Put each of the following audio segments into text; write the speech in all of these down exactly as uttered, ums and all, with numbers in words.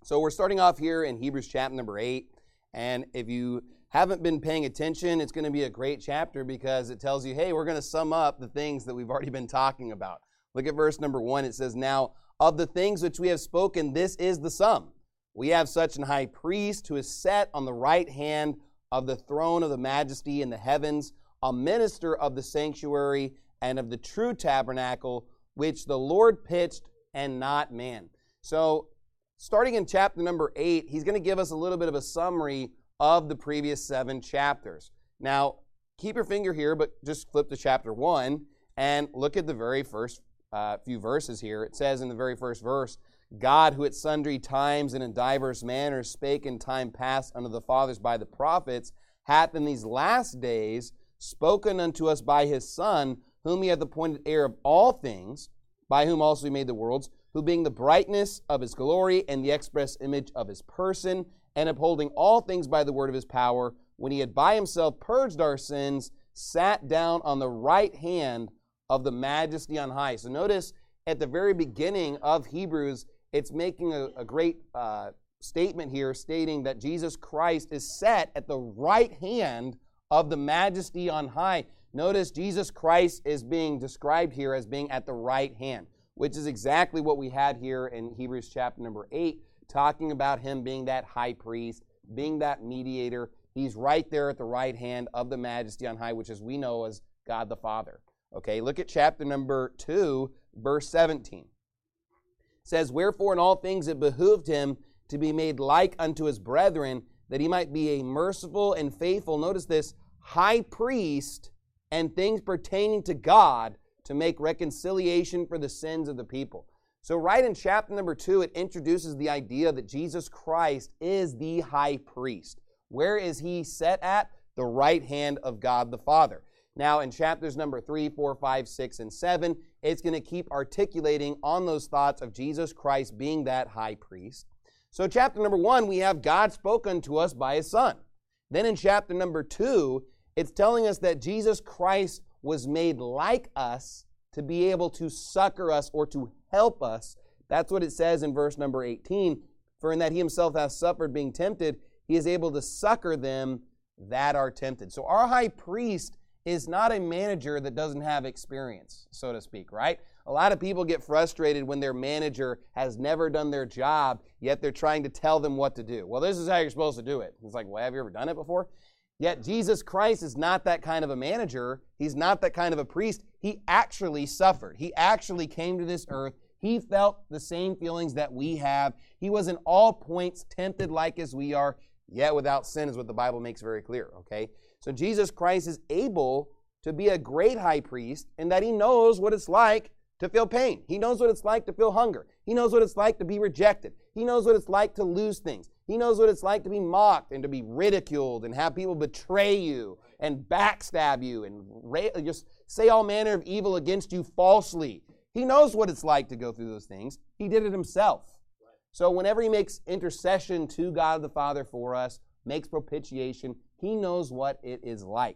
So we're starting off here in Hebrews chapter number eight, and if you haven't been paying attention, it's going to be a great chapter because it tells you, hey, we're going to sum up the things that we've already been talking about. Look at verse number one. It says, now, of the things which we have spoken, this is the sum. We have such an high priest who is set on the right hand of the throne of the majesty in the heavens, a minister of the sanctuary and of the true tabernacle, which the Lord pitched and not man. So, starting in chapter number eight, he's going to give us a little bit of a summary of the previous seven chapters. Now, keep your finger here, but just flip to chapter one and look at the very first uh, few verses here. It says in the very first verse, God, who at sundry times and in divers manners spake in time past unto the fathers by the prophets, hath in these last days spoken unto us by his Son, whom he hath appointed heir of all things, by whom also he made the worlds, who being the brightness of his glory and the express image of his person, and upholding all things by the word of his power, when he had by himself purged our sins, sat down on the right hand of the majesty on high. So notice at the very beginning of Hebrews, it's making a, a great uh, statement here, stating that Jesus Christ is set at the right hand of the majesty on high. Notice Jesus Christ is being described here as being at the right hand, which is exactly what we had here in Hebrews chapter number eight, talking about him being that high priest, being that mediator. He's right there at the right hand of the majesty on high, which as we know as God the Father. Okay, look at chapter number two, verse seventeen. It says, wherefore in all things it behooved him to be made like unto his brethren, that he might be a merciful and faithful, notice this, high priest, and things pertaining to God, to make reconciliation for the sins of the people. So right in chapter number two, it introduces the idea that Jesus Christ is the high priest. Where is he set at? The right hand of God the Father. Now in chapters number three, four, five, six, and seven, it's going to keep articulating on those thoughts of Jesus Christ being that high priest. So chapter number one, we have God spoken to us by his Son. Then in chapter number two, it's telling us that Jesus Christ was made like us to be able to succor us or to help us. That's what it says in verse number eighteen. For in that he himself hath suffered being tempted, he is able to succor them that are tempted. So our high priest is not a manager that doesn't have experience, so to speak, right? A lot of people get frustrated when their manager has never done their job, yet they're trying to tell them what to do. Well, this is how you're supposed to do it. It's like, well, have you ever done it before? Yet Jesus Christ is not that kind of a manager. He's not that kind of a priest. He actually suffered. He actually came to this earth. He felt the same feelings that we have. He was in all points tempted like as we are, yet without sin is what the Bible makes very clear, okay? So Jesus Christ is able to be a great high priest in that he knows what it's like to feel pain. He knows what it's like to feel hunger. He knows what it's like to be rejected. He knows what it's like to lose things. He knows what it's like to be mocked and to be ridiculed and have people betray you and backstab you and ra- just say all manner of evil against you falsely. He knows what it's like to go through those things. He did it himself. So whenever he makes intercession to God the Father for us, makes propitiation, he knows what it is like.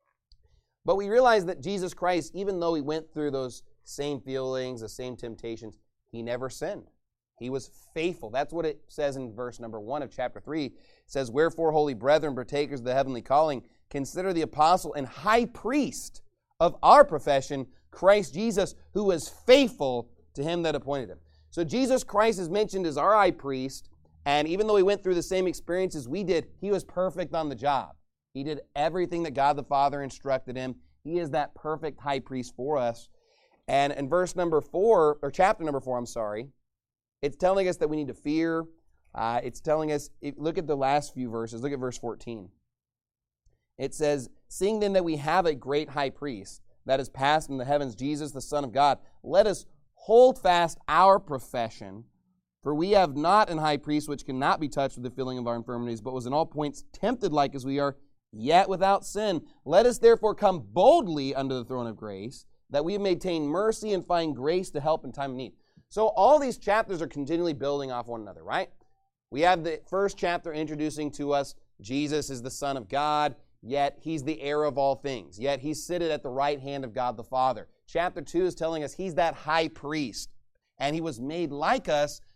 But we realize that Jesus Christ, even though he went through those same feelings, the same temptations, he never sinned. He was faithful. That's what it says in verse number one of chapter three. It says, wherefore, holy brethren, partakers of the heavenly calling, consider the apostle and high priest of our profession, Christ Jesus, who was faithful to him that appointed him. So Jesus Christ is mentioned as our high priest, and even though he went through the same experiences we did, he was perfect on the job. He did everything that God the Father instructed him. He is that perfect high priest for us. And in verse number four, or chapter number four, I'm sorry, it's telling us that we need to fear. Uh, it's telling us, look at the last few verses. Look at verse fourteen. It says, seeing then that we have a great high priest that is passed in the heavens, Jesus, the Son of God, let us hold fast our profession. For we have not an high priest which cannot be touched with the feeling of our infirmities, but was in all points tempted like as we are, yet without sin. Let us therefore come boldly unto the throne of grace, that we may obtain mercy and find grace to help in time of need. So all these chapters are continually building off one another, right? We have the first chapter introducing to us Jesus is the Son of God, yet he's the heir of all things. Yet he's seated at the right hand of God the Father. Chapter two is telling us he's that high priest, and he was made like us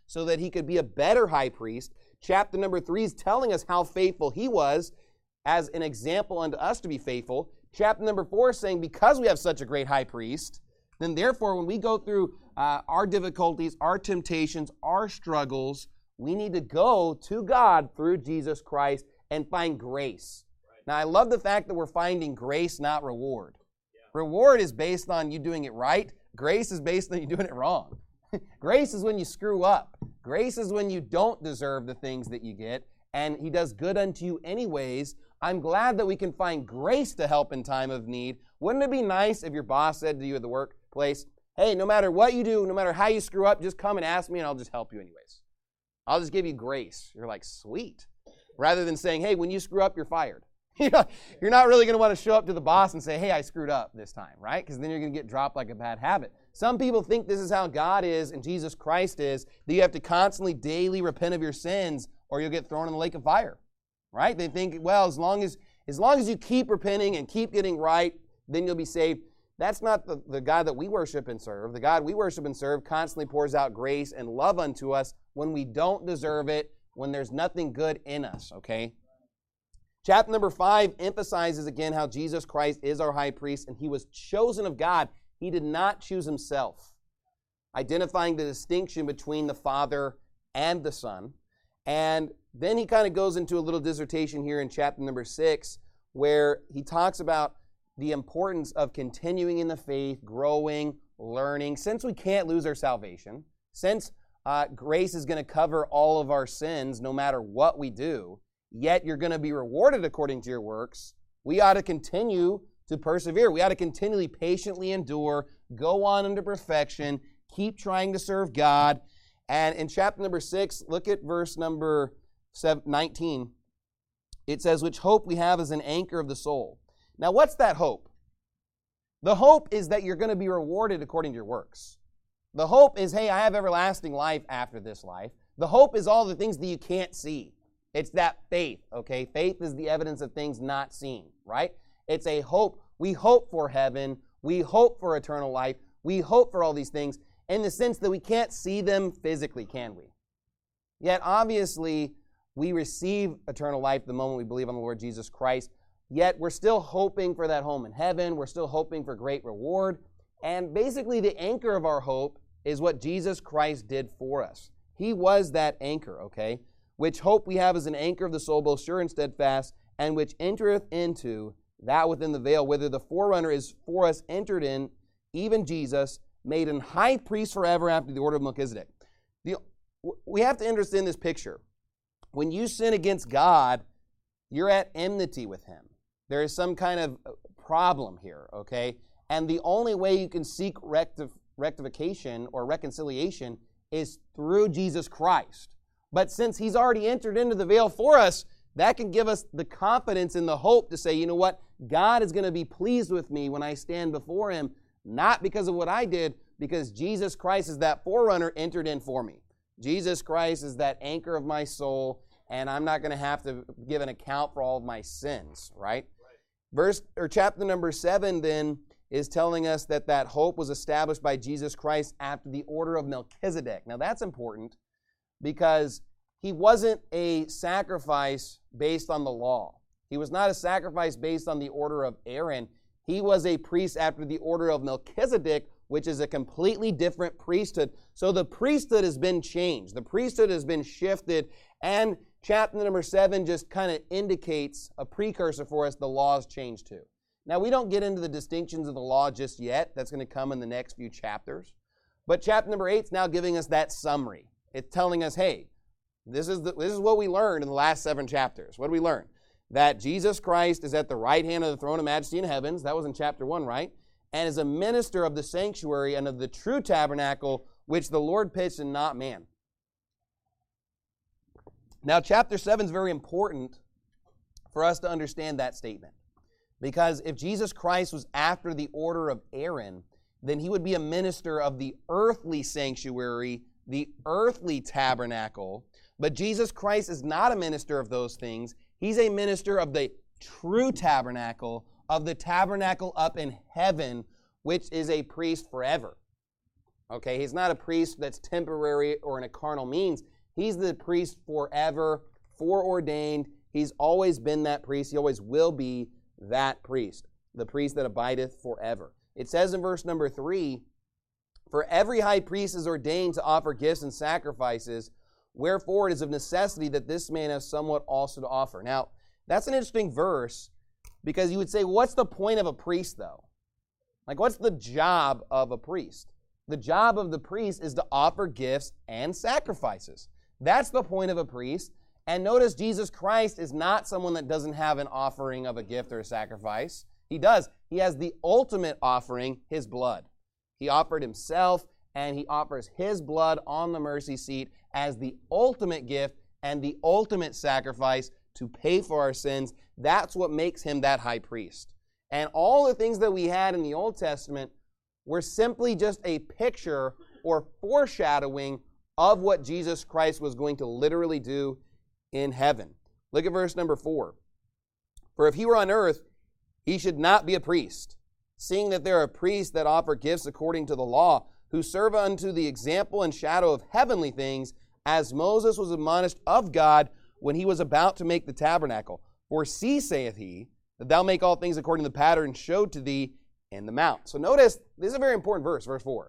so that he could be a better high priest. Chapter number three is telling us how faithful he was as an example unto us to be faithful. Chapter number four is saying because we have such a great high priest, then therefore when we go through uh, our difficulties, our temptations, our struggles, we need to go to God through Jesus Christ and find grace. Right. Now, I love the fact that we're finding grace, not reward. Yeah. Reward is based on you doing it right. Grace is based on you doing it wrong. Grace is when you screw up. Grace is when you don't deserve the things that you get, and he does good unto you anyways. I'm glad that we can find grace to help in time of need. Wouldn't it be nice if your boss said to you at the workplace, hey, no matter what you do, no matter how you screw up, just come and ask me and I'll just help you anyways. I'll just give you grace. You're like, sweet. Rather than saying, hey, when you screw up, you're fired. You're not really going to want to show up to the boss and say, hey, I screwed up this time, right? Because then you're going to get dropped like a bad habit. Some people think this is how God is and Jesus Christ is, that you have to constantly, daily repent of your sins or you'll get thrown in the lake of fire, right? They think, well, as long as, as long as you keep repenting and keep getting right, then you'll be saved. That's not the, the God that we worship and serve. The God we worship and serve constantly pours out grace and love unto us when we don't deserve it, when there's nothing good in us, okay? Chapter number five emphasizes again how Jesus Christ is our high priest and he was chosen of God. He did not choose himself, identifying the distinction between the Father and the Son. And then he kind of goes into a little dissertation here in chapter number six where he talks about the importance of continuing in the faith, growing, learning. Since we can't lose our salvation, since uh, grace is going to cover all of our sins no matter what we do, yet you're going to be rewarded according to your works, we ought to continue to persevere. We ought to continually patiently endure, go on unto perfection, keep trying to serve God. And in chapter number six, look at verse number nineteen. It says, which hope we have as an anchor of the soul. Now, what's that hope? The hope is that you're going to be rewarded according to your works. The hope is, hey, I have everlasting life after this life. The hope is all the things that you can't see. It's that faith, okay? Faith is the evidence of things not seen, right? It's a hope. We hope for heaven. We hope for eternal life. We hope for all these things in the sense that we can't see them physically, can we? Yet, obviously, we receive eternal life the moment we believe on the Lord Jesus Christ. Yet, we're still hoping for that home in heaven. We're still hoping for great reward. And basically, the anchor of our hope is what Jesus Christ did for us. He was that anchor, okay? Which hope we have as an anchor of the soul, both sure and steadfast, and which entereth into that within the veil, whither the forerunner is for us entered in, even Jesus, made an high priest forever after the order of Melchizedek. The, we have to understand this picture. When you sin against God, you're at enmity with him. There is some kind of problem here, okay? And the only way you can seek rectif- rectification or reconciliation is through Jesus Christ. But since he's already entered into the veil for us, that can give us the confidence and the hope to say, you know what? God is going to be pleased with me when I stand before him, not because of what I did, because Jesus Christ is that forerunner entered in for me. Jesus Christ is that anchor of my soul, and I'm not going to have to give an account for all of my sins, right? right? Verse or chapter number seven then is telling us that that hope was established by Jesus Christ after the order of Melchizedek. Now that's important because he wasn't a sacrifice based on the law. He was not a sacrifice based on the order of Aaron. He was a priest after the order of Melchizedek, which is a completely different priesthood. So the priesthood has been changed. The priesthood has been shifted. And chapter number seven just kind of indicates a precursor for us. The law's changed too. Now, we don't get into the distinctions of the law just yet. That's going to come in the next few chapters. But chapter number eight is now giving us that summary. It's telling us, hey, this is, the, this is what we learned in the last seven chapters. What did we learn? That Jesus Christ is at the right hand of the throne of majesty in heavens. That was in chapter one, right? And is a minister of the sanctuary and of the true tabernacle, which the Lord pitched and not man. Now, chapter seven is very important for us to understand that statement. Because if Jesus Christ was after the order of Aaron, then he would be a minister of the earthly sanctuary, the earthly tabernacle. But Jesus Christ is not a minister of those things. He's a minister of the true tabernacle, of the tabernacle up in heaven, which is a priest forever. Okay, he's not a priest that's temporary or in a carnal means. He's the priest forever, foreordained. He's always been that priest. He always will be that priest, the priest that abideth forever. It says in verse number three, for every high priest is ordained to offer gifts and sacrifices, wherefore it is of necessity that this man have somewhat also to offer. Now, that's an interesting verse because you would say, what's the point of a priest though? Like, what's the job of a priest? The job of the priest is to offer gifts and sacrifices. That's the point of a priest. And notice Jesus Christ is not someone that doesn't have an offering of a gift or a sacrifice. He does. He has the ultimate offering, his blood. He offered himself, and he offers his blood on the mercy seat as the ultimate gift and the ultimate sacrifice to pay for our sins. That's what makes him that high priest. And all the things that we had in the Old Testament were simply just a picture or foreshadowing of what Jesus Christ was going to literally do in heaven. Look at verse number four. For if he were on earth, he should not be a priest, seeing that there are priests that offer gifts according to the law, who serve unto the example and shadow of heavenly things, as Moses was admonished of God when he was about to make the tabernacle. For see, saith he, that thou make all things according to the pattern showed to thee in the mount. So notice, this is a very important verse, verse four.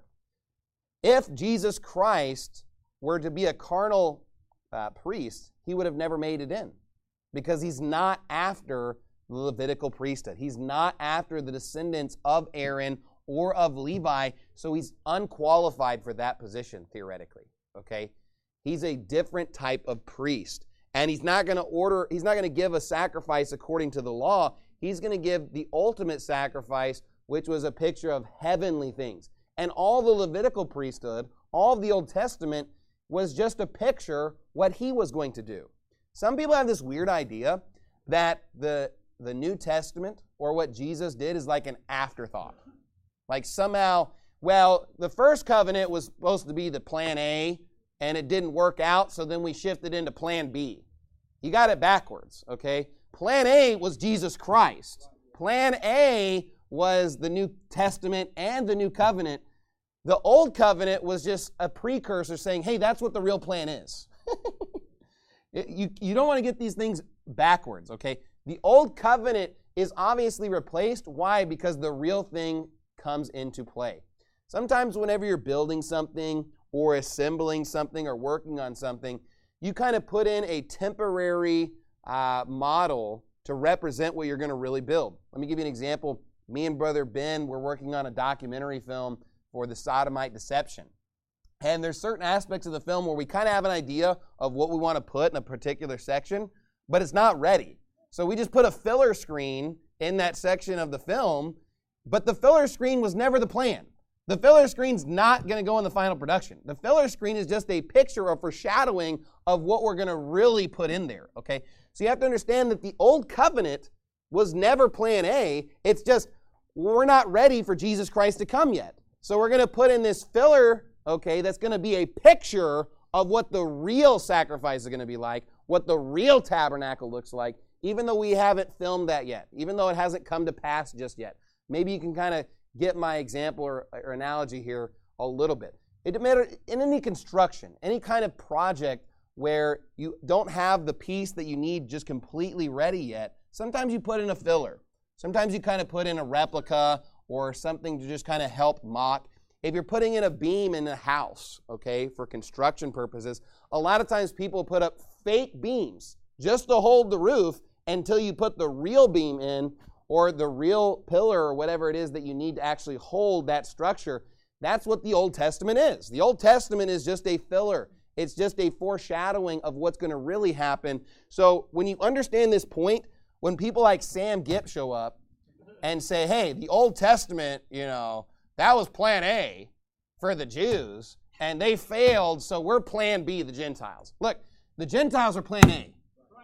If Jesus Christ were to be a carnal uh, priest, he would have never made it in, because he's not after the Levitical priesthood. He's not after the descendants of Aaron or of Levi, so he's unqualified for that position, theoretically, okay? He's a different type of priest, and he's not going to order, he's not going to give a sacrifice according to the law. He's going to give the ultimate sacrifice, which was a picture of heavenly things. And all the Levitical priesthood, all of the Old Testament, was just a picture what he was going to do. Some people have this weird idea that the, the New Testament or what Jesus did is like an afterthought. Like somehow, well, the first covenant was supposed to be the plan A, and it didn't work out, so then we shifted into plan B. You got it backwards, okay? Plan A was Jesus Christ. Plan A was the New Testament and the New Covenant. The Old Covenant was just a precursor saying, hey, that's what the real plan is. you, you don't want to get these things backwards, okay? The Old Covenant is obviously replaced. Why? Because the real thing comes into play. Sometimes whenever you're building something or assembling something or working on something, you kind of put in a temporary uh, model to represent what you're going to really build. Let me give you an example. Me and Brother Ben were working on a documentary film for the Sodomite Deception. And there's certain aspects of the film where we kind of have an idea of what we want to put in a particular section, but it's not ready. So we just put a filler screen in that section of the film, but the filler screen was never the plan. The filler screen's not going to go in the final production. The filler screen is just a picture or foreshadowing of what we're going to really put in there, okay? So you have to understand that the Old Covenant was never plan A. It's just we're not ready for Jesus Christ to come yet. So we're going to put in this filler, okay, that's going to be a picture of what the real sacrifice is going to be like, what the real tabernacle looks like, even though we haven't filmed that yet, even though it hasn't come to pass just yet. Maybe you can kind of get my example or, or analogy here a little bit. It matters in any construction, any kind of project where you don't have the piece that you need just completely ready yet. Sometimes you put in a filler. Sometimes you kind of put in a replica or something to just kind of help mock. If you're putting in a beam in a house, okay, for construction purposes, a lot of times people put up fake beams just to hold the roof until you put the real beam in or the real pillar or whatever it is that you need to actually hold that structure. That's what the Old Testament is. The Old Testament is just a filler. It's just a foreshadowing of what's going to really happen. So when you understand this point, when people like Sam Gipp show up and say, hey, the Old Testament, you know, that was plan A for the Jews, and they failed, so we're plan B, the Gentiles. Look, the Gentiles are plan A.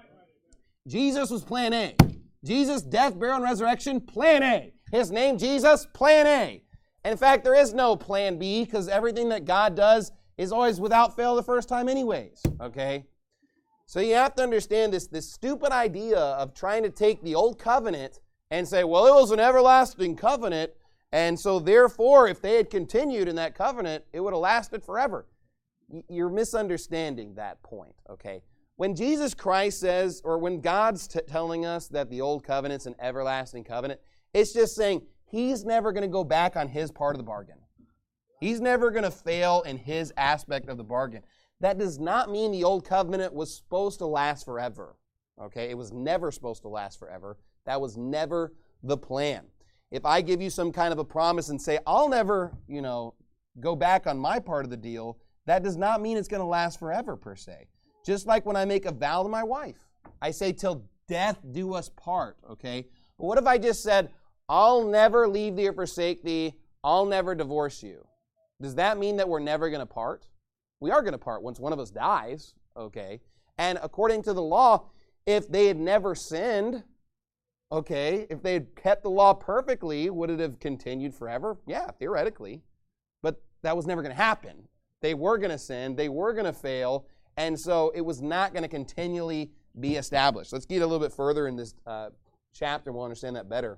Jesus was plan A. Jesus' death, burial, and resurrection, plan A. His name, Jesus, plan A. And in fact, there is no plan B because everything that God does is always without fail the first time anyways, okay? So you have to understand this, this stupid idea of trying to take the Old Covenant and say, well, it was an everlasting covenant, And so therefore, if they had continued in that covenant, it would have lasted forever. You're misunderstanding that point, okay? When Jesus Christ says, or when God's t- telling us that the old covenant's an everlasting covenant, it's just saying he's never going to go back on his part of the bargain. He's never going to fail in his aspect of the bargain. That does not mean the old covenant was supposed to last forever, okay? It was never supposed to last forever. That was never the plan. If I give you some kind of a promise and say, I'll never, you know, go back on my part of the deal, that does not mean it's going to last forever per se. Just like when I make a vow to my wife. I say, till death do us part, okay? But what if I just said, I'll never leave thee or forsake thee, I'll never divorce you? Does that mean that we're never going to part? We are going to part once one of us dies, okay? And according to the law, if they had never sinned, okay, if they had kept the law perfectly, would it have continued forever? Yeah, theoretically. But that was never going to happen. They were going to sin, they were going to fail, and so it was not going to continually be established. Let's get a little bit further in this uh, chapter, and we'll understand that better.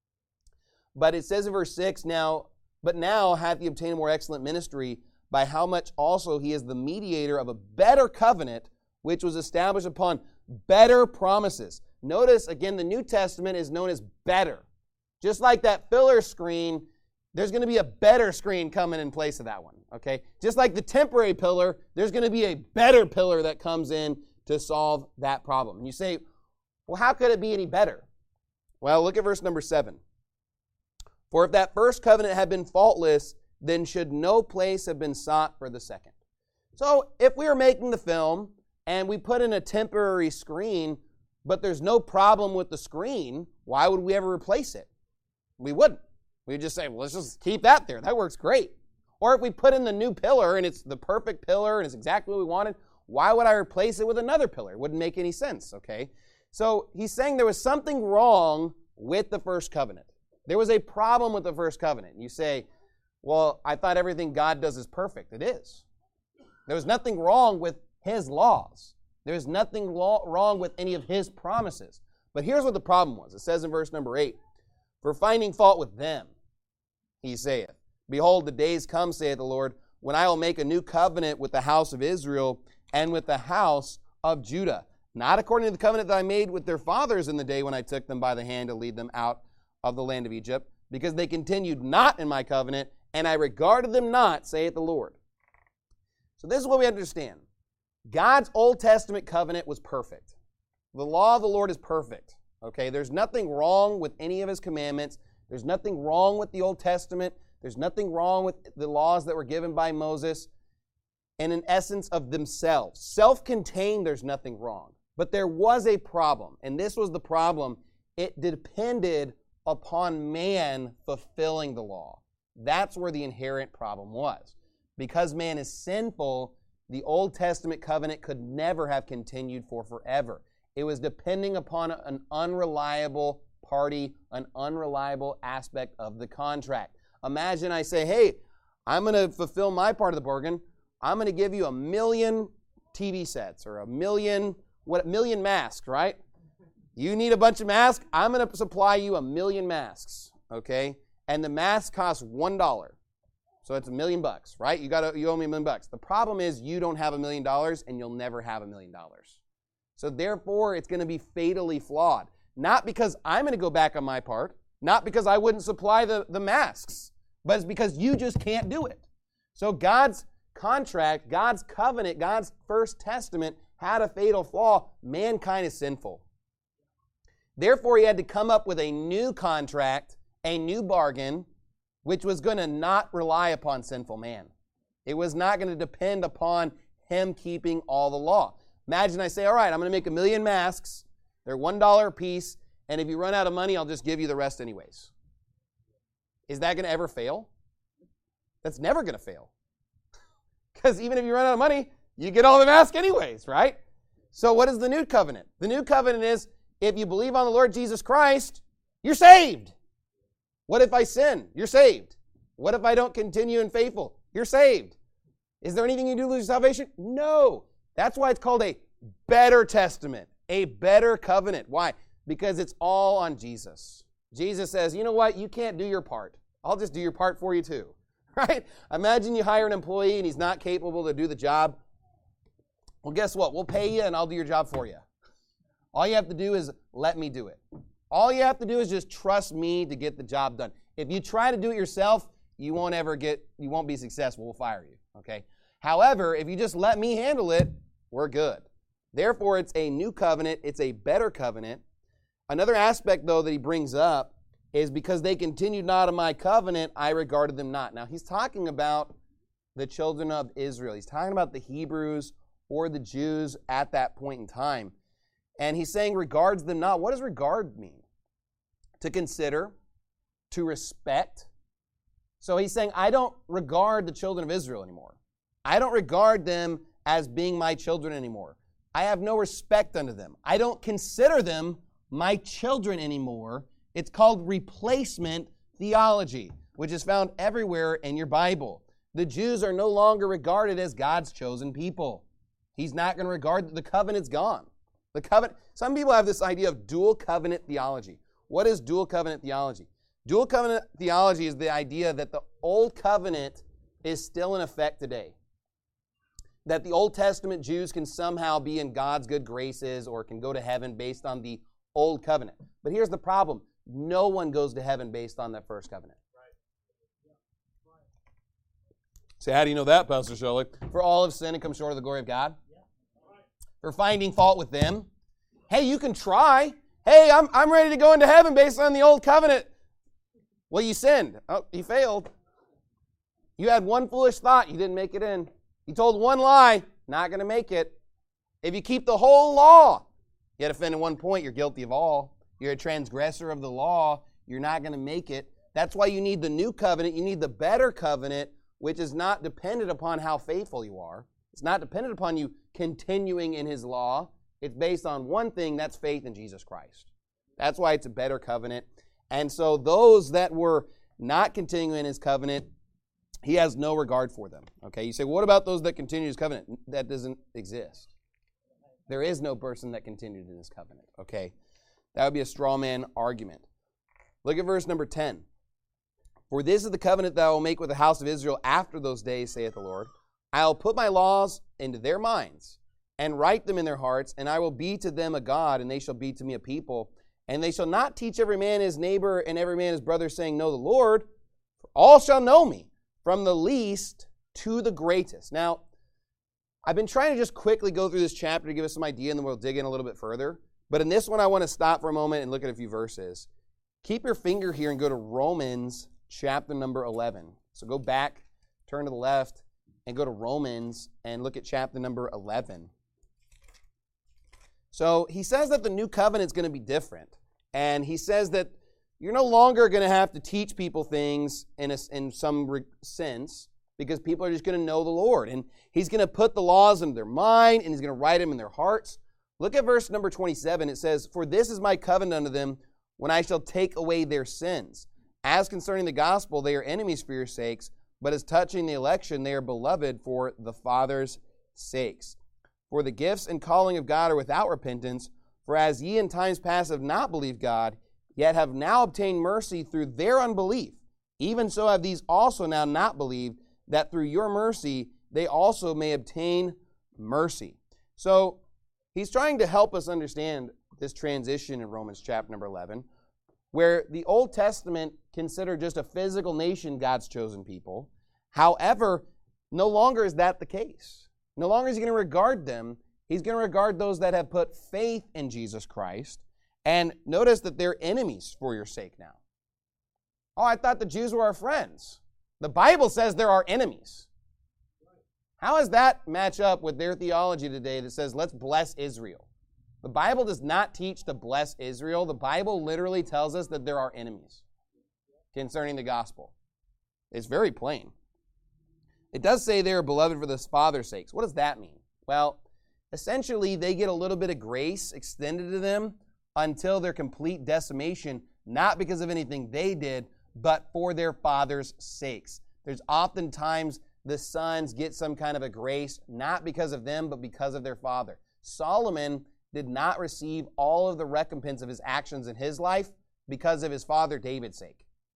But it says in verse six, now, but now hath he obtained a more excellent ministry, by how much also he is the mediator of a better covenant, which was established upon better promises. Notice, again, the New Testament is known as better. Just like that filler screen, there's going to be a better screen coming in place of that one, okay? Just like the temporary pillar, there's going to be a better pillar that comes in to solve that problem. And you say, well, how could it be any better? Well, look at verse number seven. For if that first covenant had been faultless, then should no place have been sought for the second. So if we were making the film and we put in a temporary screen, but there's no problem with the screen, why would we ever replace it? We wouldn't. We'd just say, well, let's just keep that there. That works great. Or if we put in the new pillar and it's the perfect pillar and it's exactly what we wanted, why would I replace it with another pillar? It wouldn't make any sense, okay? So he's saying there was something wrong with the first covenant. There was a problem with the first covenant. You say, well, I thought everything God does is perfect. It is. There was nothing wrong with his laws. There's nothing law- wrong with any of his promises. But here's what the problem was. It says in verse number eight, for finding fault with them, he saith, behold, the days come, saith the Lord, when I will make a new covenant with the house of Israel and with the house of Judah, not according to the covenant that I made with their fathers in the day when I took them by the hand to lead them out of the land of Egypt, because they continued not in my covenant, and I regarded them not, saith the Lord. So this is what we understand. God's Old Testament covenant was perfect. The law of the Lord is perfect. Okay, there's nothing wrong with any of his commandments. There's nothing wrong with the Old Testament. There's nothing wrong with the laws that were given by Moses. And in essence of themselves, self-contained, there's nothing wrong. But there was a problem, and this was the problem. It depended upon man fulfilling the law. That's where the inherent problem was. Because man is sinful, the Old Testament covenant could never have continued for forever. It was depending upon an unreliable party, an unreliable aspect of the contract. Imagine I say, hey, I'm going to fulfill my part of the bargain. I'm going to give you a million T V sets or a million, what, a million masks, right? You need a bunch of masks? I'm going to supply you a million masks, okay? And the mask costs one dollar. So it's a million bucks, right? You got you owe me a million bucks. The problem is you don't have a million dollars and you'll never have a million dollars. So therefore, it's going to be fatally flawed. Not because I'm going to go back on my part, not because I wouldn't supply the, the masks, but it's because you just can't do it. So God's contract, God's covenant, God's first testament had a fatal flaw. Mankind is sinful. Therefore, he had to come up with a new contract, a new bargain, which was going to not rely upon sinful man. It was not going to depend upon him keeping all the law. Imagine I say, all right, I'm going to make a million masks. They're one dollar a piece, and if you run out of money, I'll just give you the rest anyways. Is that going to ever fail? That's never going to fail. Because even if you run out of money, you get all the masks anyways, right? So what is the new covenant? The new covenant is, if you believe on the Lord Jesus Christ, you're saved. What if I sin? You're saved. What if I don't continue in faithful? You're saved. Is there anything you do to lose your salvation? No. That's why it's called a better testament, a better covenant. Why? Because it's all on Jesus. Jesus says, you know what? You can't do your part. I'll just do your part for you too. Right? Imagine you hire an employee and he's not capable to do the job. Well, guess what? We'll pay you and I'll do your job for you. All you have to do is let me do it. All you have to do is just trust me to get the job done. If you try to do it yourself, you won't ever get, you won't be successful. We'll fire you, okay? However, if you just let me handle it, we're good. Therefore, it's a new covenant. It's a better covenant. Another aspect, though, that he brings up is because they continued not in my covenant, I regarded them not. Now, he's talking about the children of Israel. He's talking about the Hebrews or the Jews at that point in time. And he's saying regards them not. What does regard mean? To consider, to respect. So he's saying, I don't regard the children of Israel anymore. I don't regard them as being my children anymore. I have no respect unto them. I don't consider them my children anymore. It's called replacement theology, which is found everywhere in your Bible. The Jews are no longer regarded as God's chosen people. He's not going to regard, the covenant's gone. The covenant, some people have this idea of dual covenant theology. What is dual covenant theology? Dual covenant theology is the idea that the old covenant is still in effect today. That the Old Testament Jews can somehow be in God's good graces or can go to heaven based on the old covenant. But here's the problem. No one goes to heaven based on that first covenant. Say, how do you know that, Pastor Shelley? For all have sinned and come short of the glory of God. For finding fault with them. Hey, you can try. Hey, I'm, I'm ready to go into heaven based on the old covenant. Well, you sinned. Oh, you failed. You had one foolish thought. You didn't make it in. You told one lie. Not going to make it. If you keep the whole law, yet offend at one point, you're guilty of all. You're a transgressor of the law. You're not going to make it. That's why you need the new covenant. You need the better covenant, which is not dependent upon how faithful you are. It's not dependent upon you continuing in his law. It's based on one thing, that's faith in Jesus Christ. That's why it's a better covenant. And so those that were not continuing in his covenant, he has no regard for them. Okay, you say, well, what about those that continue his covenant? That doesn't exist. There is no person that continued in his covenant. Okay, that would be a straw man argument. Look at verse number ten. For this is the covenant that I will make with the house of Israel after those days, saith the Lord. I will put my laws into their minds and write them in their hearts, and I will be to them a God, and they shall be to me a people. And they shall not teach every man his neighbor and every man his brother, saying, know the Lord, for all shall know me, from the least to the greatest. Now, I've been trying to just quickly go through this chapter to give us some idea, and then we'll dig in a little bit further. But in this one, I want to stop for a moment and look at a few verses. Keep your finger here and go to Romans chapter number eleven. So go back, turn to the left, and go to Romans and look at chapter number eleven. So he says that the new covenant is going to be different. And he says that you're no longer going to have to teach people things in, a, in some re- sense because people are just going to know the Lord. And he's going to put the laws in their mind and he's going to write them in their hearts. Look at verse number twenty-seven. It says, for this is my covenant unto them when I shall take away their sins. As concerning the gospel, they are enemies for your sakes, but as touching the election, they are beloved for the Father's sakes. For the gifts and calling of God are without repentance, for as ye in times past have not believed God, yet have now obtained mercy through their unbelief, even so have these also now not believed, that through your mercy they also may obtain mercy. So he's trying to help us understand this transition in Romans chapter number eleven, where the Old Testament considered just a physical nation God's chosen people. However, no longer is that the case. No longer is he going to regard them. He's going to regard those that have put faith in Jesus Christ. And notice that they're enemies for your sake now. Oh, I thought the Jews were our friends. The Bible says they're our enemies. How does that match up with their theology today that says, let's bless Israel? The Bible does not teach to bless Israel. The Bible literally tells us that they're our enemies concerning the gospel. It's very plain. It does say they are beloved for the Father's sakes. What does that mean? Well, essentially, they get a little bit of grace extended to them until their complete decimation, not because of anything they did, but for their Father's sakes. There's oftentimes the sons get some kind of a grace, not because of them, but because of their father. Solomon did not receive all of the recompense of his actions in his life because of his father David's sake.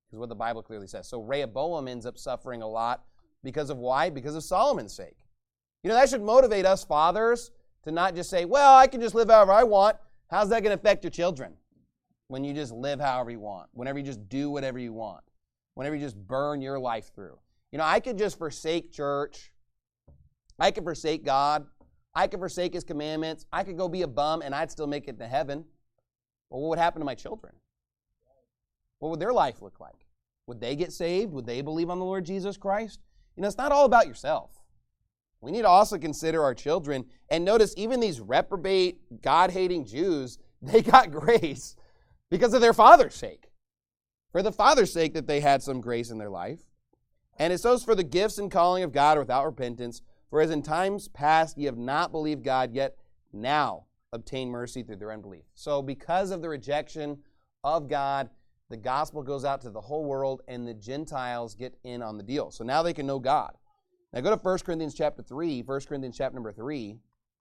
is what the Bible clearly says. So Rehoboam ends up suffering a lot because of why? Because of Solomon's sake. You know, that should motivate us fathers to not just say, well, I can just live however I want. How's that going to affect your children? When you just live however you want, whenever you just do whatever you want, whenever you just burn your life through. You know, I could just forsake church. I could forsake God. I could forsake His commandments. I could go be a bum and I'd still make it to heaven. But what would happen to my children? What would their life look like? Would they get saved? Would they believe on the Lord Jesus Christ? You know, it's not all about yourself. We need to also consider our children. And notice, even these reprobate, God-hating Jews, they got grace because of their father's sake. For the father's sake that they had some grace in their life. And it says, for the gifts and calling of God without repentance, for as in times past ye have not believed God, yet now obtain mercy through their unbelief. So because of the rejection of God, the gospel goes out to the whole world, and the Gentiles get in on the deal. So now they can know God. Now go to First Corinthians chapter three, First Corinthians chapter number three.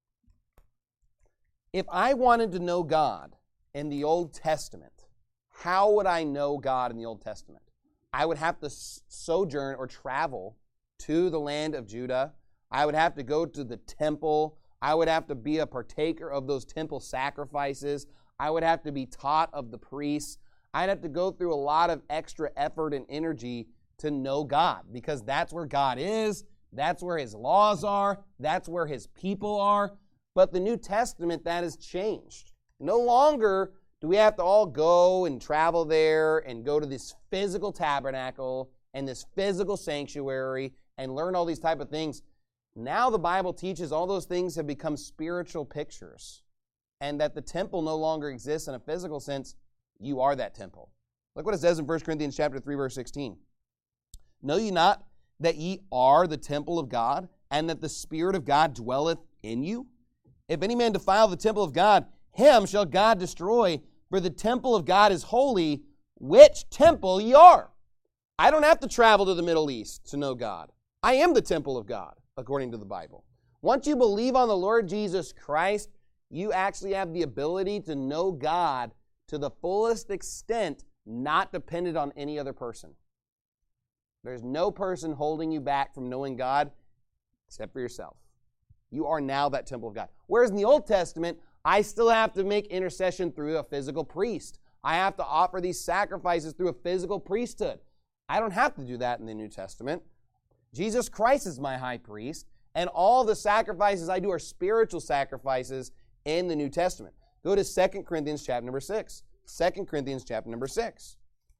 If I wanted to know God in the Old Testament, how would I know God in the Old Testament? I would have to sojourn or travel to the land of Judah. I would have to go to the temple. I would have to be a partaker of those temple sacrifices. I would have to be taught of the priests. I'd have to go through a lot of extra effort and energy to know God, because that's where God is. That's where His laws are. That's where His people are. But the New Testament, that has changed. No longer do we have to all go and travel there and go to this physical tabernacle and this physical sanctuary and learn all these type of things. Now the Bible teaches all those things have become spiritual pictures, and that the temple no longer exists in a physical sense. You are that temple. Look what it says in First Corinthians chapter three, verse sixteen. Know ye not that ye are the temple of God, and that the Spirit of God dwelleth in you? If any man defile the temple of God, him shall God destroy, for the temple of God is holy, which temple ye are. I don't have to travel to the Middle East to know God. I am the temple of God, according to the Bible. Once you believe on the Lord Jesus Christ, you actually have the ability to know God to the fullest extent, not dependent on any other person. There's no person holding you back from knowing God except for yourself. You are now that temple of God. Whereas in the Old Testament, I still have to make intercession through a physical priest. I have to offer these sacrifices through a physical priesthood. I don't have to do that in the New Testament. Jesus Christ is my high priest, and all the sacrifices I do are spiritual sacrifices in the New Testament. Go to Second Corinthians chapter number six. Second Corinthians chapter number six.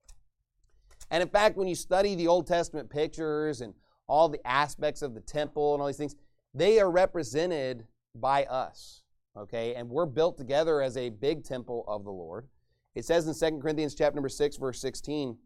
And in fact, when you study the Old Testament pictures and all the aspects of the temple and all these things, they are represented by us, okay? And we're built together as a big temple of the Lord. It says in Second Corinthians chapter number six, verse sixteen,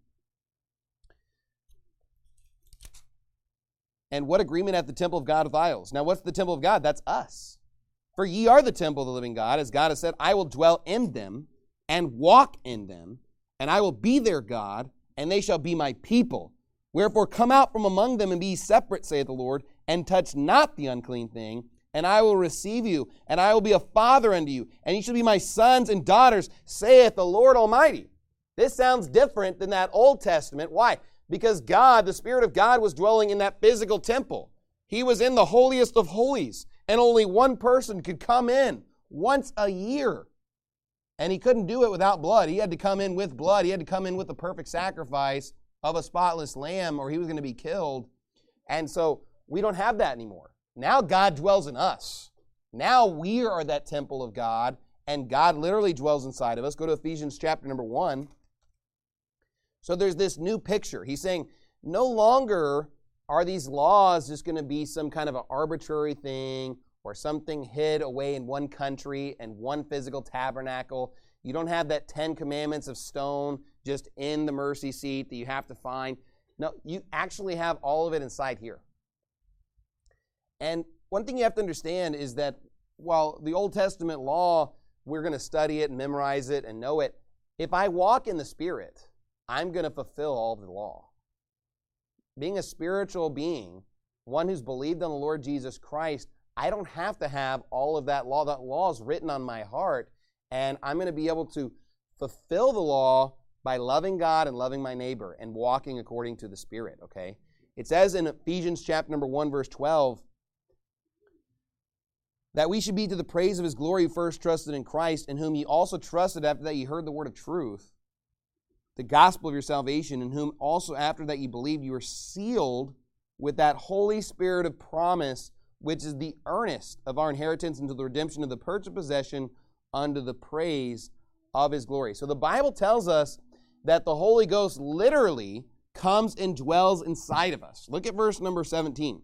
and what agreement hath the temple of God with idols? Now, what's the temple of God? That's us. For ye are the temple of the living God, as God has said, I will dwell in them and walk in them, and I will be their God, and they shall be my people. Wherefore come out from among them and be separate, saith the Lord, and touch not the unclean thing, and I will receive you, and I will be a father unto you, and ye shall be my sons and daughters, saith the Lord Almighty. This sounds different than that Old Testament. Why? Because God, the Spirit of God, was dwelling in that physical temple. He was in the holiest of holies, and only one person could come in once a year. And he couldn't do it without blood. He had to come in with blood. He had to come in with the perfect sacrifice of a spotless lamb, or he was going to be killed. And so we don't have that anymore. Now God dwells in us. Now we are that temple of God, and God literally dwells inside of us. Go to Ephesians chapter number one. So there's this new picture. He's saying no longer are these laws just going to be some kind of an arbitrary thing or something hid away in one country and one physical tabernacle. You don't have that Ten Commandments of stone just in the mercy seat that you have to find. No, you actually have all of it inside here. And one thing you have to understand is that while the Old Testament law, we're going to study it and memorize it and know it, if I walk in the Spirit, I'm going to fulfill all the law. Being a spiritual being, one who's believed on the Lord Jesus Christ, I don't have to have all of that law. That law is written on my heart, and I'm going to be able to fulfill the law by loving God and loving my neighbor and walking according to the Spirit, okay? It says in Ephesians chapter number one, verse twelve, that we should be to the praise of his glory who first trusted in Christ, in whom ye also trusted after that ye heard the word of truth, the gospel of your salvation, in whom also after that ye believed, you were sealed with that Holy Spirit of promise, which is the earnest of our inheritance unto the redemption of the purchased possession unto the praise of his glory. So the Bible tells us that the Holy Ghost literally comes and dwells inside of us. Look at verse number seventeen.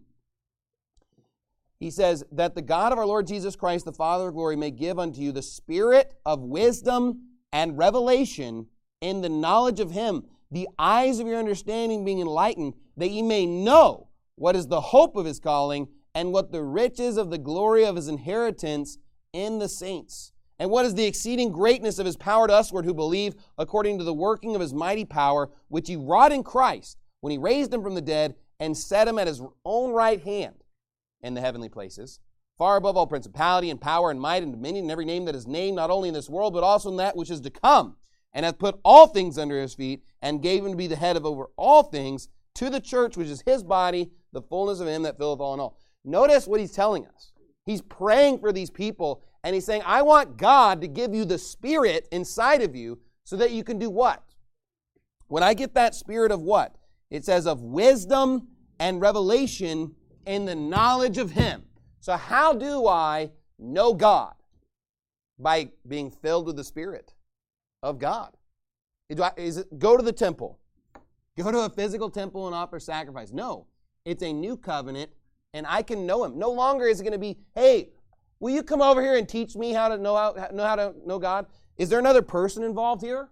He says, that the God of our Lord Jesus Christ, the Father of glory, may give unto you the spirit of wisdom and revelation in the knowledge of him, the eyes of your understanding being enlightened, that ye may know what is the hope of his calling, and what the riches of the glory of his inheritance in the saints, and what is the exceeding greatness of his power to usward who believe, according to the working of his mighty power, which he wrought in Christ, when he raised him from the dead, and set him at his own right hand in the heavenly places, far above all principality and power and might and dominion and every name that is named, not only in this world, but also in that which is to come, and hath put all things under his feet, and gave him to be the head of over all things, to the church, which is his body, the fullness of him that filleth all in all. Notice what he's telling us. He's praying for these people, and he's saying, I want God to give you the Spirit inside of you so that you can do what? When I get that Spirit of what? It says of wisdom and revelation in the knowledge of him. So how do I know God? By being filled with the Spirit of God. Is it go to the temple? Go to a physical temple and offer sacrifice? No. It's a new covenant, and I can know him. No longer is it going to be, hey, will you come over here and teach me how to know how, know how to know God? Is there another person involved here?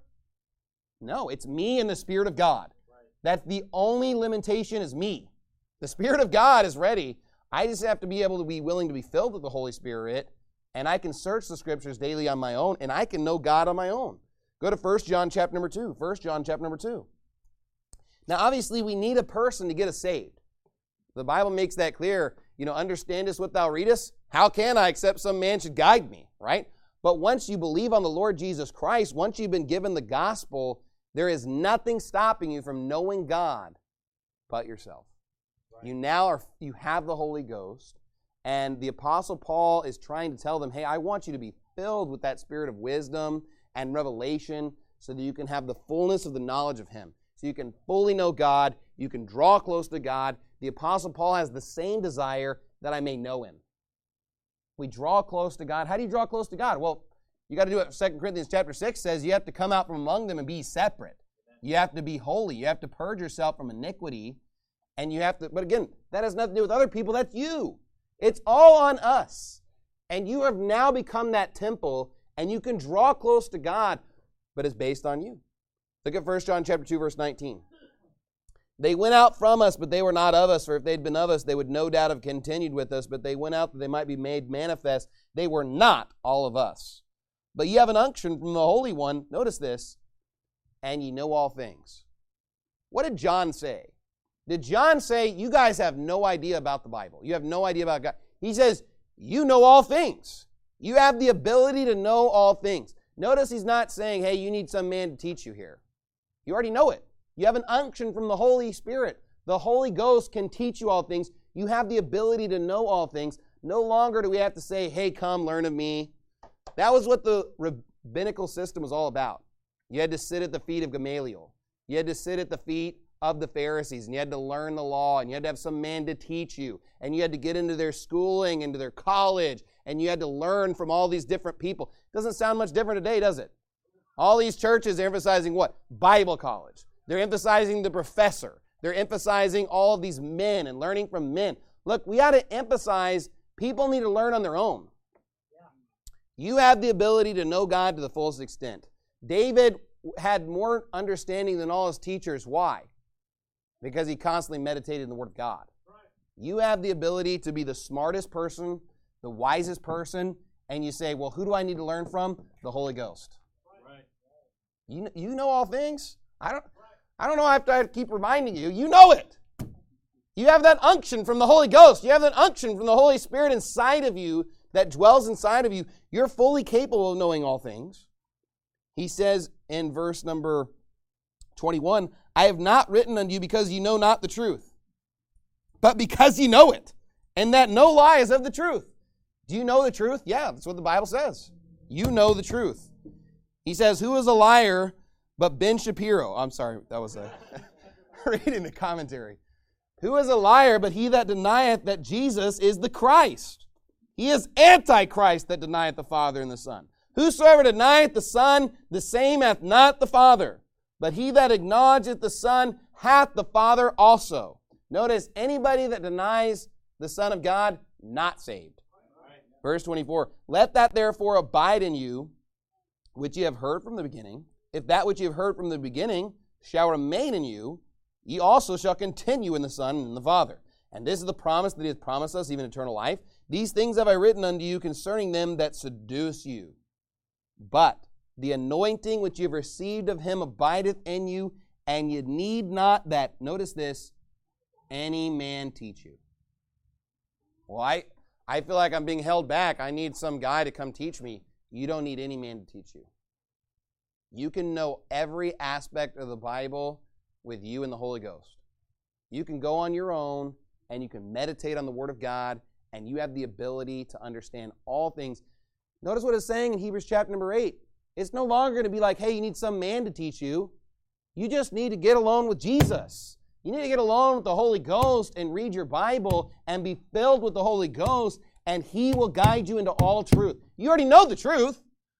No, it's me and the Spirit of God. That's the only limitation is me. The Spirit of God is ready. I just have to be able to be willing to be filled with the Holy Spirit, and I can search the Scriptures daily on my own, and I can know God on my own. Go to First John chapter number two. First John chapter number two. Now, obviously, we need a person to get us saved. The Bible makes that clear. You know, understandest what thou readest? How can I except some man should guide me, right? But once you believe on the Lord Jesus Christ, once you've been given the gospel, there is nothing stopping you from knowing God but yourself. Right. You now are, you have the Holy Ghost, and the Apostle Paul is trying to tell them, hey, I want you to be filled with that spirit of wisdom and revelation so that you can have the fullness of the knowledge of him. So you can fully know God, you can draw close to God. The Apostle Paul has the same desire that I may know him. We draw close to God. How do you draw close to God? Well, you got to do what Second Corinthians chapter six says. You have to come out from among them and be separate. You have to be holy. You have to purge yourself from iniquity. And you have to, but again, that has nothing to do with other people. That's you. It's all on us. And you have now become that temple, and you can draw close to God, but it's based on you. Look at First John chapter two, verse nineteen. They went out from us, but they were not of us. For if they'd been of us, they would no doubt have continued with us. But they went out that they might be made manifest. They were not all of us. But ye have an unction from the Holy One. Notice this. And ye know all things. What did John say? Did John say, you guys have no idea about the Bible? You have no idea about God? He says, you know all things. You have the ability to know all things. Notice he's not saying, hey, you need some man to teach you here. You already know it. You have an unction from the Holy Spirit. The Holy Ghost can teach you all things. You have the ability to know all things. No longer do we have to say, hey, come, learn of me. That was what the rabbinical system was all about. You had to sit at the feet of Gamaliel. You had to sit at the feet of the Pharisees, and you had to learn the law, and you had to have some man to teach you, and you had to get into their schooling, into their college, and you had to learn from all these different people. Doesn't sound much different today, does it? All these churches are emphasizing what? Bible college. They're emphasizing the professor. They're emphasizing all of these men and learning from men. Look, we got to emphasize people need to learn on their own. You have the ability to know God to the fullest extent. David had more understanding than all his teachers. Why? Because he constantly meditated in the Word of God. You have the ability to be the smartest person, the wisest person, and you say, well, who do I need to learn from? The Holy Ghost. You, you know all things? I don't, I don't know if I have to keep reminding you. You know it. You have that unction from the Holy Ghost. You have that unction from the Holy Spirit inside of you that dwells inside of you. You're fully capable of knowing all things. He says in verse number twenty-one, I have not written unto you because you know not the truth, but because you know it, and that no lie is of the truth. Do you know the truth? Yeah, that's what the Bible says. You know the truth. He says, who is a liar but Ben Shapiro? I'm sorry, that was a reading the commentary. Who is a liar but he that denieth that Jesus is the Christ? He is Antichrist that denieth the Father and the Son. Whosoever denieth the Son, the same hath not the Father. But he that acknowledgeth the Son hath the Father also. Notice, anybody that denies the Son of God, not saved. Verse twenty-four, let that therefore abide in you, which ye have heard from the beginning. If that which ye have heard from the beginning shall remain in you, ye also shall continue in the Son and in the Father. And this is the promise that he hath promised us, even eternal life. These things have I written unto you concerning them that seduce you. But the anointing which ye have received of him abideth in you, and ye need not that, notice this, any man teach you. Well, I, I feel like I'm being held back. I need some guy to come teach me. You don't need any man to teach you. You can know every aspect of the Bible with you and the Holy Ghost. You can go on your own and you can meditate on the Word of God, and you have the ability to understand all things. Notice what it's saying in Hebrews chapter number eight. It's no longer going to be like, hey, you need some man to teach you. You just need to get alone with Jesus. You need to get alone with the Holy Ghost and read your Bible and be filled with the Holy Ghost, and He will guide you into all truth. You already know the truth.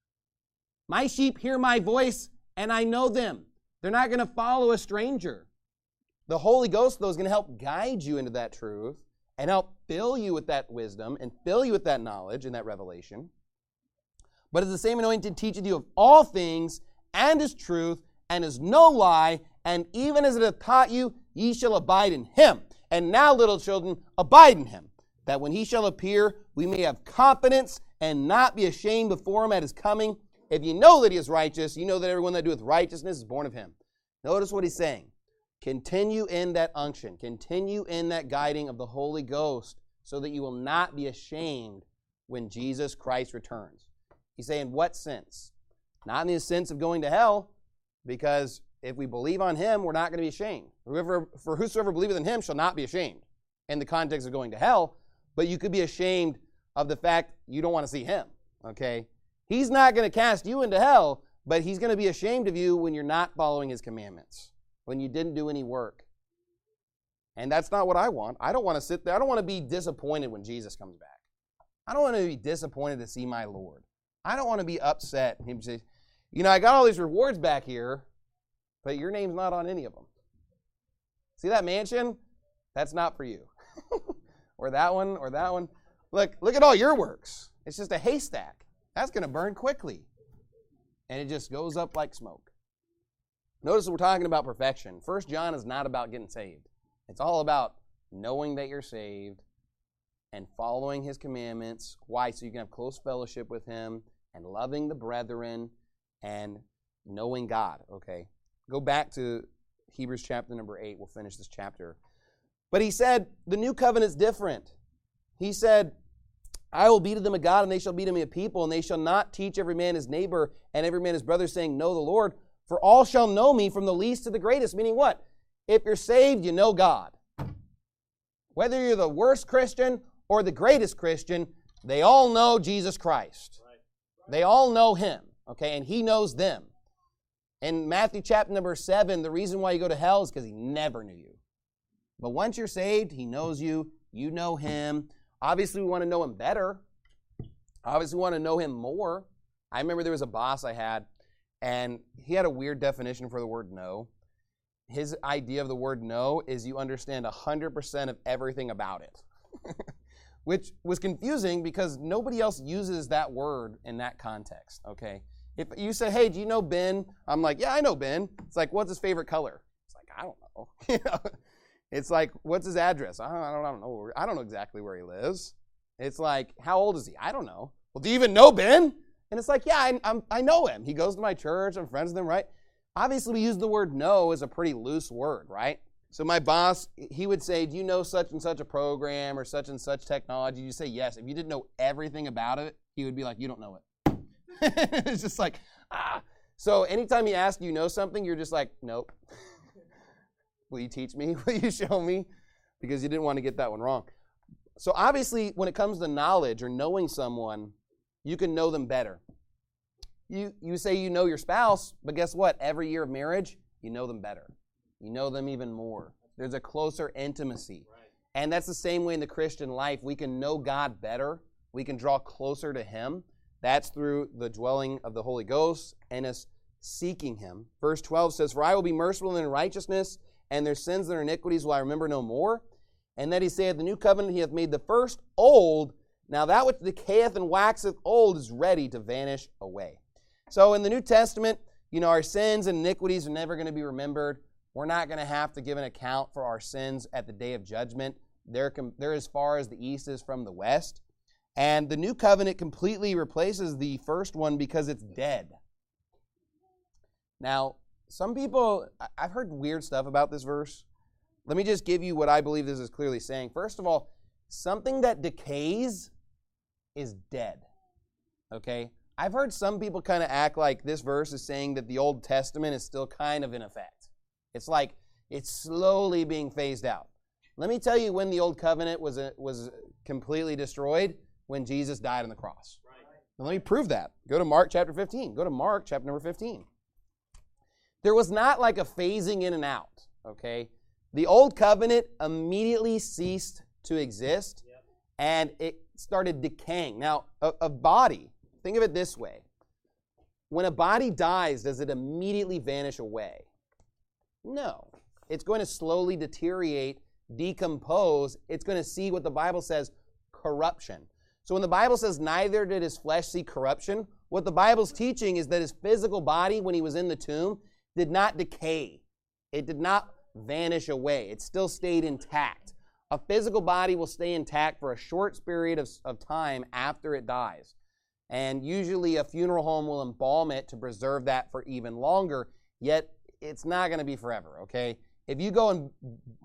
My sheep hear my voice, and I know them. They're not going to follow a stranger. The Holy Ghost, though, is going to help guide you into that truth and help fill you with that wisdom and fill you with that knowledge and that revelation. But it's the same anointing teacheth you of all things, and is truth, and is no lie, and even as it hath taught you, ye shall abide in him. And now, little children, abide in him, that when he shall appear, we may have confidence and not be ashamed before him at his coming. If you know that he is righteous, you know that everyone that doeth righteousness is born of him. Notice what he's saying. Continue in that unction. Continue in that guiding of the Holy Ghost so that you will not be ashamed when Jesus Christ returns. He's saying, what sense? Not in the sense of going to hell, because if we believe on him, we're not going to be ashamed. Whoever, for whosoever believeth in him shall not be ashamed in the context of going to hell, but you could be ashamed of the fact you don't want to see him, okay? He's not going to cast you into hell, but he's going to be ashamed of you when you're not following his commandments, when you didn't do any work. And that's not what I want. I don't want to sit there. I don't want to be disappointed when Jesus comes back. I don't want to be disappointed to see my Lord. I don't want to be upset. Him say, you know, I got all these rewards back here, but your name's not on any of them. See that mansion? That's not for you. Or that one, or that one. Look, look at all your works. It's just a haystack. That's going to burn quickly. And it just goes up like smoke. Notice we're talking about perfection. First John is not about getting saved. It's all about knowing that you're saved and following his commandments. Why? So you can have close fellowship with him and loving the brethren and knowing God. Okay. Go back to Hebrews chapter number eight. We'll finish this chapter. But he said, the new covenant's different. He said, I will be to them a God, and they shall be to me a people, and they shall not teach every man his neighbor and every man his brother, saying, know the Lord, for all shall know me from the least to the greatest. Meaning what? If you're saved, you know God. Whether you're the worst Christian or the greatest Christian, they all know Jesus Christ. They all know him, okay, and he knows them. In Matthew chapter number seven, the reason why you go to hell is because he never knew you. But once you're saved, he knows you. You know him. Obviously, we want to know him better. Obviously, we want to know him more. I remember there was a boss I had, and he had a weird definition for the word no. His idea of the word no is you understand one hundred percent of everything about it, which was confusing because nobody else uses that word in that context, okay? If you say, hey, do you know Ben? I'm like, yeah, I know Ben. It's like, what's his favorite color? It's like, I don't know. You know? It's like, what's his address? I don't, I don't know. I don't know exactly where he lives. It's like, how old is he? I don't know. Well, do you even know Ben? And it's like, yeah, I, I'm, I know him. He goes to my church. I'm friends with him, right? Obviously, we use the word know as a pretty loose word, right? So my boss, he would say, do you know such and such a program or such and such technology? You say yes. If you didn't know everything about it, he would be like, you don't know it. It's just like, ah. So anytime he asks you know something, you're just like, nope. Will you teach me? Will you show me? Because you didn't want to get that one wrong. So obviously, when it comes to knowledge or knowing someone, you can know them better. You, you say you know your spouse, but guess what? Every year of marriage, you know them better. You know them even more. There's a closer intimacy. Right. And that's the same way in the Christian life. We can know God better. We can draw closer to Him. That's through the dwelling of the Holy Ghost and us seeking Him. Verse twelve says, "For I will be merciful in righteousness, and their sins and their iniquities will I remember no more. And that He saith, the new covenant He hath made the first old. Now that which decayeth and waxeth old is ready to vanish away." So in the New Testament, you know, our sins and iniquities are never going to be remembered. We're not going to have to give an account for our sins at the day of judgment. They're, they're as far as the east is from the west. And the new covenant completely replaces the first one because it's dead. Now, some people, I've heard weird stuff about this verse. Let me just give you what I believe this is clearly saying. First of all, something that decays is dead. Okay? I've heard some people kind of act like this verse is saying that the Old Testament is still kind of in effect. It's like it's slowly being phased out. Let me tell you when the Old Covenant was uh, was completely destroyed, when Jesus died on the cross. Right. Now, let me prove that. Go to Mark chapter fifteen. Go to Mark chapter number fifteen. There was not like a phasing in and out, okay? The Old Covenant immediately ceased to exist, yep. and it started decaying. Now, a, a body, think of it this way. When a body dies, does it immediately vanish away? No. It's going to slowly deteriorate, decompose. It's going to see what the Bible says, corruption. So when the Bible says neither did his flesh see corruption, what the Bible's teaching is that his physical body, when he was in the tomb, did not decay. It did not vanish away. It still stayed intact. A physical body will stay intact for a short period of, of time after it dies. And usually a funeral home will embalm it to preserve that for even longer, yet it's not going to be forever, okay? If you go and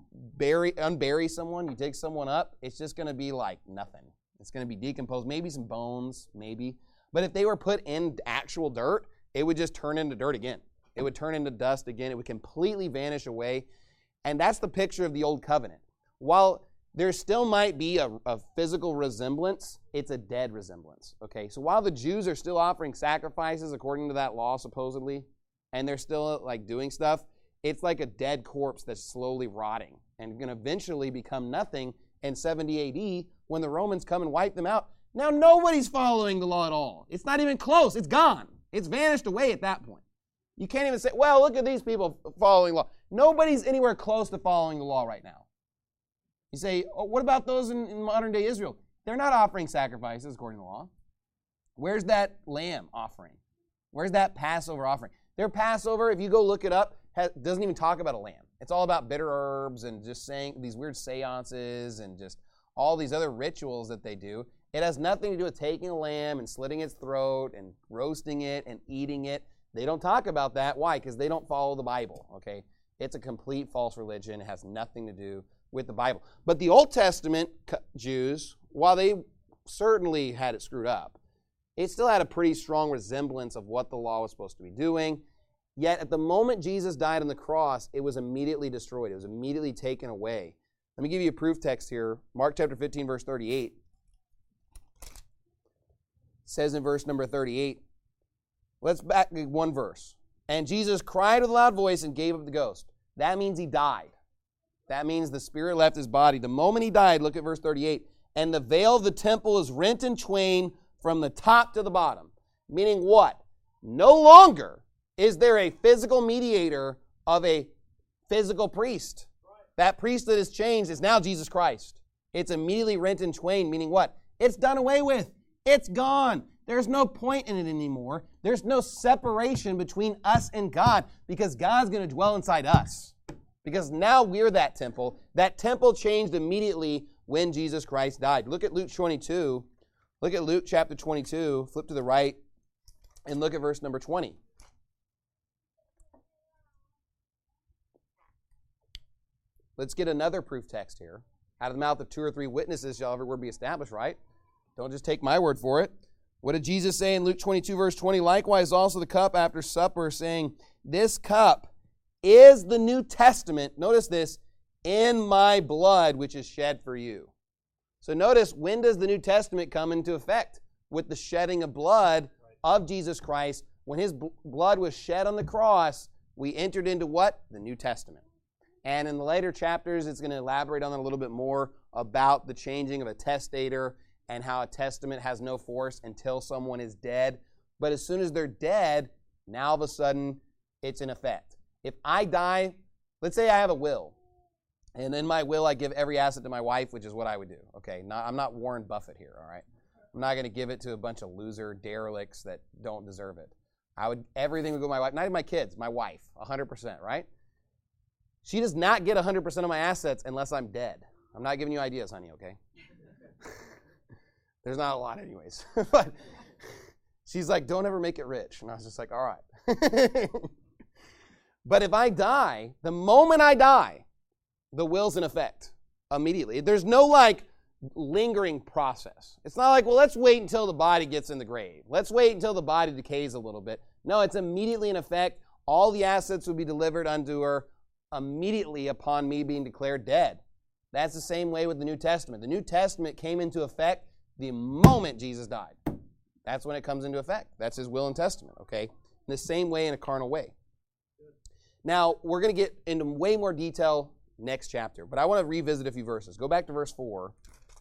bury, unbury someone, you dig someone up, it's just going to be like nothing. It's going to be decomposed, maybe some bones, maybe. But if they were put in actual dirt, it would just turn into dirt again. It would turn into dust again. It would completely vanish away. And that's the picture of the Old Covenant. While there still might be a, a physical resemblance, it's a dead resemblance. Okay, so while the Jews are still offering sacrifices according to that law, supposedly, and they're still like doing stuff, it's like a dead corpse that's slowly rotting and going to eventually become nothing in seventy A D when the Romans come and wipe them out. Now nobody's following the law at all. It's not even close. It's gone. It's vanished away at that point. You can't even say, well, look at these people following law. Nobody's anywhere close to following the law right now. You say, oh, what about those in, in modern-day Israel? They're not offering sacrifices according to the law. Where's that lamb offering? Where's that Passover offering? Their Passover, if you go look it up, has, doesn't even talk about a lamb. It's all about bitter herbs and just saying these weird seances and just all these other rituals that they do. It has nothing to do with taking a lamb and slitting its throat and roasting it and eating it. They don't talk about that. Why? Because they don't follow the Bible, okay? It's a complete false religion. It has nothing to do with the Bible. But the Old Testament Jews, while they certainly had it screwed up, it still had a pretty strong resemblance of what the law was supposed to be doing. Yet at the moment Jesus died on the cross, it was immediately destroyed. It was immediately taken away. Let me give you a proof text here. Mark chapter fifteen, verse thirty-eight. It says in verse number thirty-eight, let's back one verse. And Jesus cried with a loud voice and gave up the ghost. That means he died. That means the spirit left his body. The moment he died, look at verse thirty-eight. And the veil of the temple is rent in twain from the top to the bottom. Meaning what? No longer is there a physical mediator of a physical priest. That priest that has changed is now Jesus Christ. It's immediately rent in twain, meaning what? It's done away with. It's gone. There's no point in it anymore. There's no separation between us and God because God's going to dwell inside us. Because now we're that temple. That temple changed immediately when Jesus Christ died. Look at Luke twenty-two. Look at Luke chapter twenty-two. Flip to the right and look at verse number twenty. Let's get another proof text here. Out of the mouth of two or three witnesses shall every word be established, right? Don't just take my word for it. What did Jesus say in Luke twenty-two, verse twenty? Likewise also the cup after supper, saying, this cup is the New Testament, notice this, in my blood, which is shed for you. So notice, when does the New Testament come into effect? With the shedding of blood of Jesus Christ. When his b- blood was shed on the cross, we entered into what? The New Testament. And in the later chapters, it's going to elaborate on that a little bit more about the changing of a testator and how a testament has no force until someone is dead. But as soon as they're dead, now all of a sudden, it's in effect. If I die, let's say I have a will, and in my will I give every asset to my wife, which is what I would do. Okay, not, I'm not Warren Buffett here, all right? I'm not going to give it to a bunch of loser derelicts that don't deserve it. I would, everything would go to my wife, not even my kids, my wife, one hundred percent, right? She does not get one hundred percent of my assets unless I'm dead. I'm not giving you ideas, honey, okay? There's not a lot anyways. But she's like, don't ever make it rich. And I was just like, all right. But if I die, the moment I die, the will's in effect immediately. There's no like lingering process. It's not like, well, let's wait until the body gets in the grave. Let's wait until the body decays a little bit. No, it's immediately in effect. All the assets will be delivered unto her immediately upon me being declared dead. That's the same way with the New Testament. The New Testament came into effect the moment Jesus died. That's when it comes into effect. That's his will and testament, okay? In the same way, in a carnal way. Now, we're going to get into way more detail next chapter, but I want to revisit a few verses. Go back to verse four,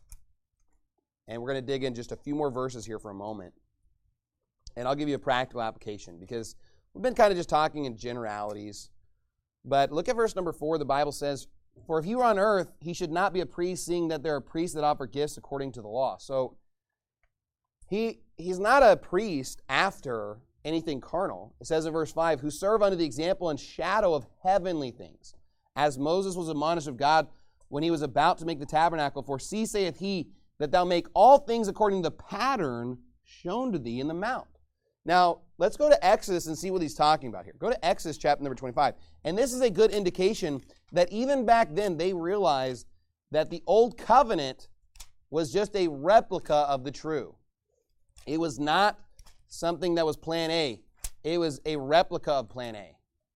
and we're going to dig in just a few more verses here for a moment. And I'll give you a practical application, because we've been kind of just talking in generalities. But look at verse number four. The Bible says, for if he were on earth, he should not be a priest, seeing that there are priests that offer gifts according to the law. So he he's not a priest after anything carnal. It says in verse five, who serve under the example and shadow of heavenly things, as Moses was admonished of God when he was about to make the tabernacle. For see, saith he, that thou make all things according to the pattern shown to thee in the mount. Now, let's go to Exodus and see what he's talking about here. Go to Exodus chapter number twenty-five. And this is a good indication that even back then they realized that the old covenant was just a replica of the true. It was not something that was plan A. It was a replica of plan A.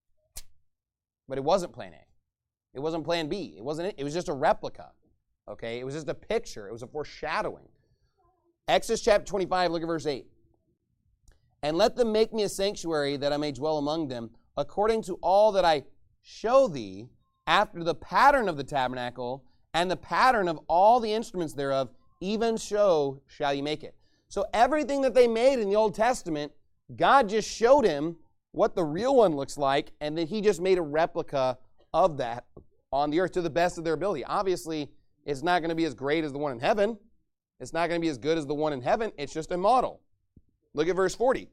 But it wasn't plan A. It wasn't plan B. It wasn't it. It was just a replica. Okay? It was just a picture. It was a foreshadowing. Exodus chapter twenty-five, look at verse eight. And let them make me a sanctuary that I may dwell among them, according to all that I show thee, after the pattern of the tabernacle, and the pattern of all the instruments thereof, even so shall ye make it. So everything that they made in the Old Testament, God just showed him what the real one looks like, and then he just made a replica of that on the earth to the best of their ability. Obviously, it's not going to be as great as the one in heaven. It's not going to be as good as the one in heaven. It's just a model. Look at verse forty.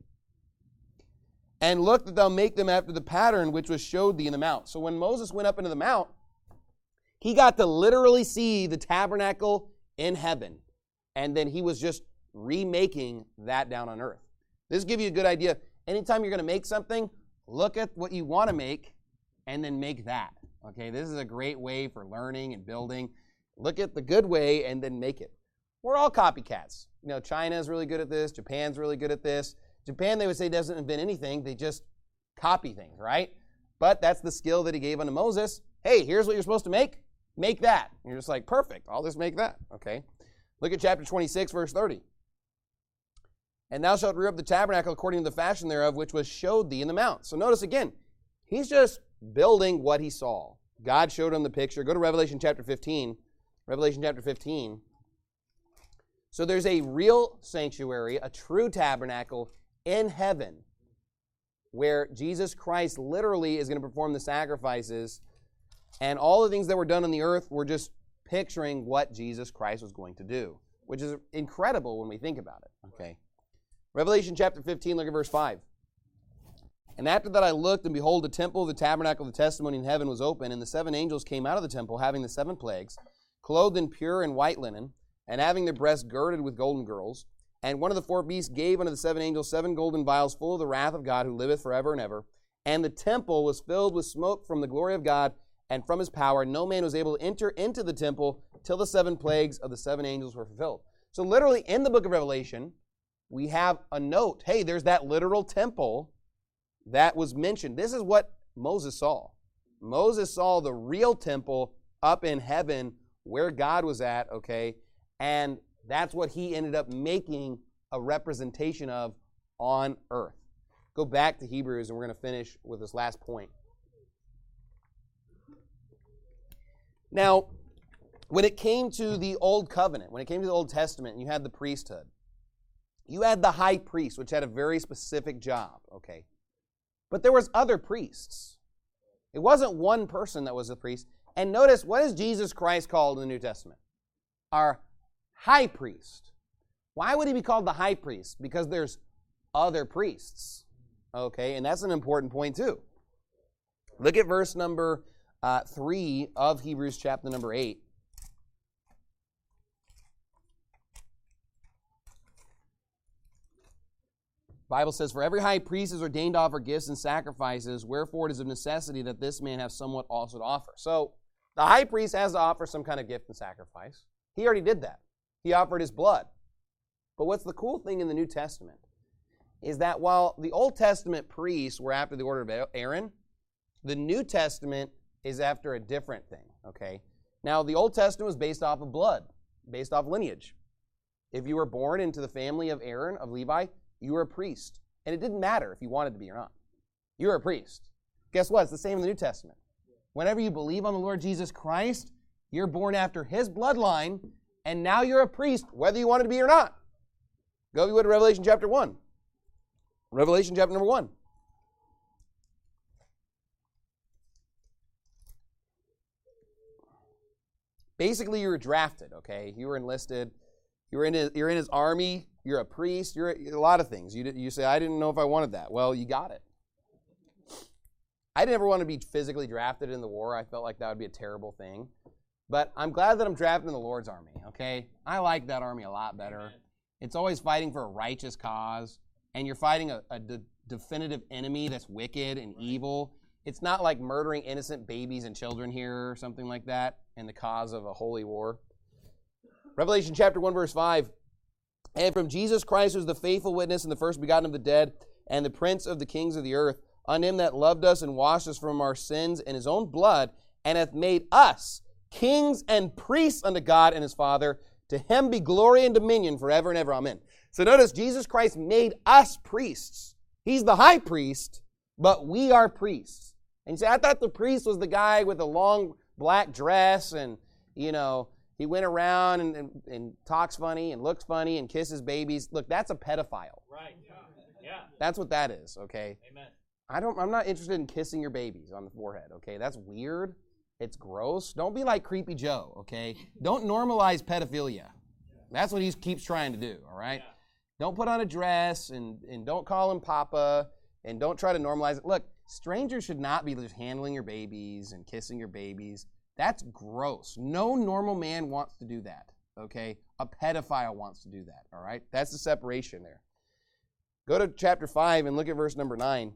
And look that thou make them after the pattern which was showed thee in the mount. So when Moses went up into the mount, he got to literally see the tabernacle in heaven. And then he was just remaking that down on earth. This will give you a good idea. Anytime you're going to make something, look at what you want to make and then make that. Okay, this is a great way for learning and building. Look at the good way and then make it. We're all copycats. You know, China is really good at this. Japan's really good at this. Japan, they would say, doesn't invent anything. They just copy things, right? But that's the skill that he gave unto Moses. Hey, here's what you're supposed to make. Make that. And you're just like, perfect. I'll just make that. Okay. Look at chapter twenty-six, verse thirty. And thou shalt rear up the tabernacle according to the fashion thereof, which was showed thee in the mount. So notice again, he's just building what he saw. God showed him the picture. Go to Revelation chapter fifteen. Revelation chapter fifteen. So there's a real sanctuary, a true tabernacle in heaven, where Jesus Christ literally is going to perform the sacrifices, and all the things that were done on the earth were just picturing what Jesus Christ was going to do, which is incredible when we think about it. Okay, Revelation chapter fifteen, look at verse five. And after that I looked, and behold, the temple of the tabernacle of the testimony in heaven was open, and the seven angels came out of the temple, having the seven plagues, clothed in pure and white linen, and having their breasts girded with golden girdles. And one of the four beasts gave unto the seven angels seven golden vials full of the wrath of God, who liveth forever and ever. And the temple was filled with smoke from the glory of God and from his power. No man was able to enter into the temple till the seven plagues of the seven angels were fulfilled. So literally in the book of Revelation, we have a note. Hey, there's that literal temple that was mentioned. This is what Moses saw. Moses saw the real temple up in heaven where God was at, okay? And that's what he ended up making a representation of on earth. Go back to Hebrews, and we're going to finish with this last point. Now, when it came to the Old Covenant, when it came to the Old Testament, you had the priesthood. You had the high priest, which had a very specific job, okay? But there was other priests. It wasn't one person that was a priest. And notice, what is Jesus Christ called in the New Testament? Our high priest. Why would he be called the high priest? Because there's other priests. Okay, and that's an important point too. Look at verse number uh, three of Hebrews chapter number eight. The Bible says, "For every high priest is ordained to offer gifts and sacrifices, wherefore it is of necessity that this man have somewhat also to offer." So, the high priest has to offer some kind of gift and sacrifice. He already did that. He offered his blood. But what's the cool thing in the New Testament is that while the Old Testament priests were after the order of Aaron, the New Testament is after a different thing, okay? Now, the Old Testament was based off of blood, based off lineage. If you were born into the family of Aaron, of Levi, you were a priest. And it didn't matter if you wanted to be or not. You were a priest. Guess what? It's the same in the New Testament. Whenever you believe on the Lord Jesus Christ, you're born after his bloodline, and now you're a priest, whether you wanted to be or not. Go, if you would, to Revelation chapter one. Revelation chapter number one. Basically, you were drafted, okay? You were enlisted. You were in his, you're in his army. You're a priest. You're a, a lot of things. You, you say, I didn't know if I wanted that. Well, you got it. I didn't ever want to be physically drafted in the war. I felt like that would be a terrible thing. But I'm glad that I'm drafted in the Lord's army, okay? I like that army a lot better. It's always fighting for a righteous cause, and you're fighting a, a de- definitive enemy that's wicked and evil. It's not like murdering innocent babies and children here or something like that in the cause of a holy war. Revelation chapter one, verse five. "And from Jesus Christ, who is the faithful witness and the first begotten of the dead, and the prince of the kings of the earth, on him that loved us and washed us from our sins in his own blood, and hath made us kings and priests unto God and his Father. To him be glory and dominion forever and ever. Amen." So notice, Jesus Christ made us priests. He's the high priest, but we are priests. And you say, I thought the priest was the guy with a long black dress and, you know, he went around and, and, and talks funny and looks funny and kisses babies. Look, that's a pedophile. Right. Yeah. That's what that is, okay? Amen. I don't, I'm not interested in kissing your babies on the forehead, okay? That's weird. It's gross. Don't be like Creepy Joe, okay? Don't normalize pedophilia. That's what he keeps trying to do, all right? Yeah. Don't put on a dress and, and don't call him Papa and don't try to normalize it. Look, strangers should not be just handling your babies and kissing your babies. That's gross. No normal man wants to do that, okay? A pedophile wants to do that, all right? That's the separation there. Go to chapter five and look at verse number nine.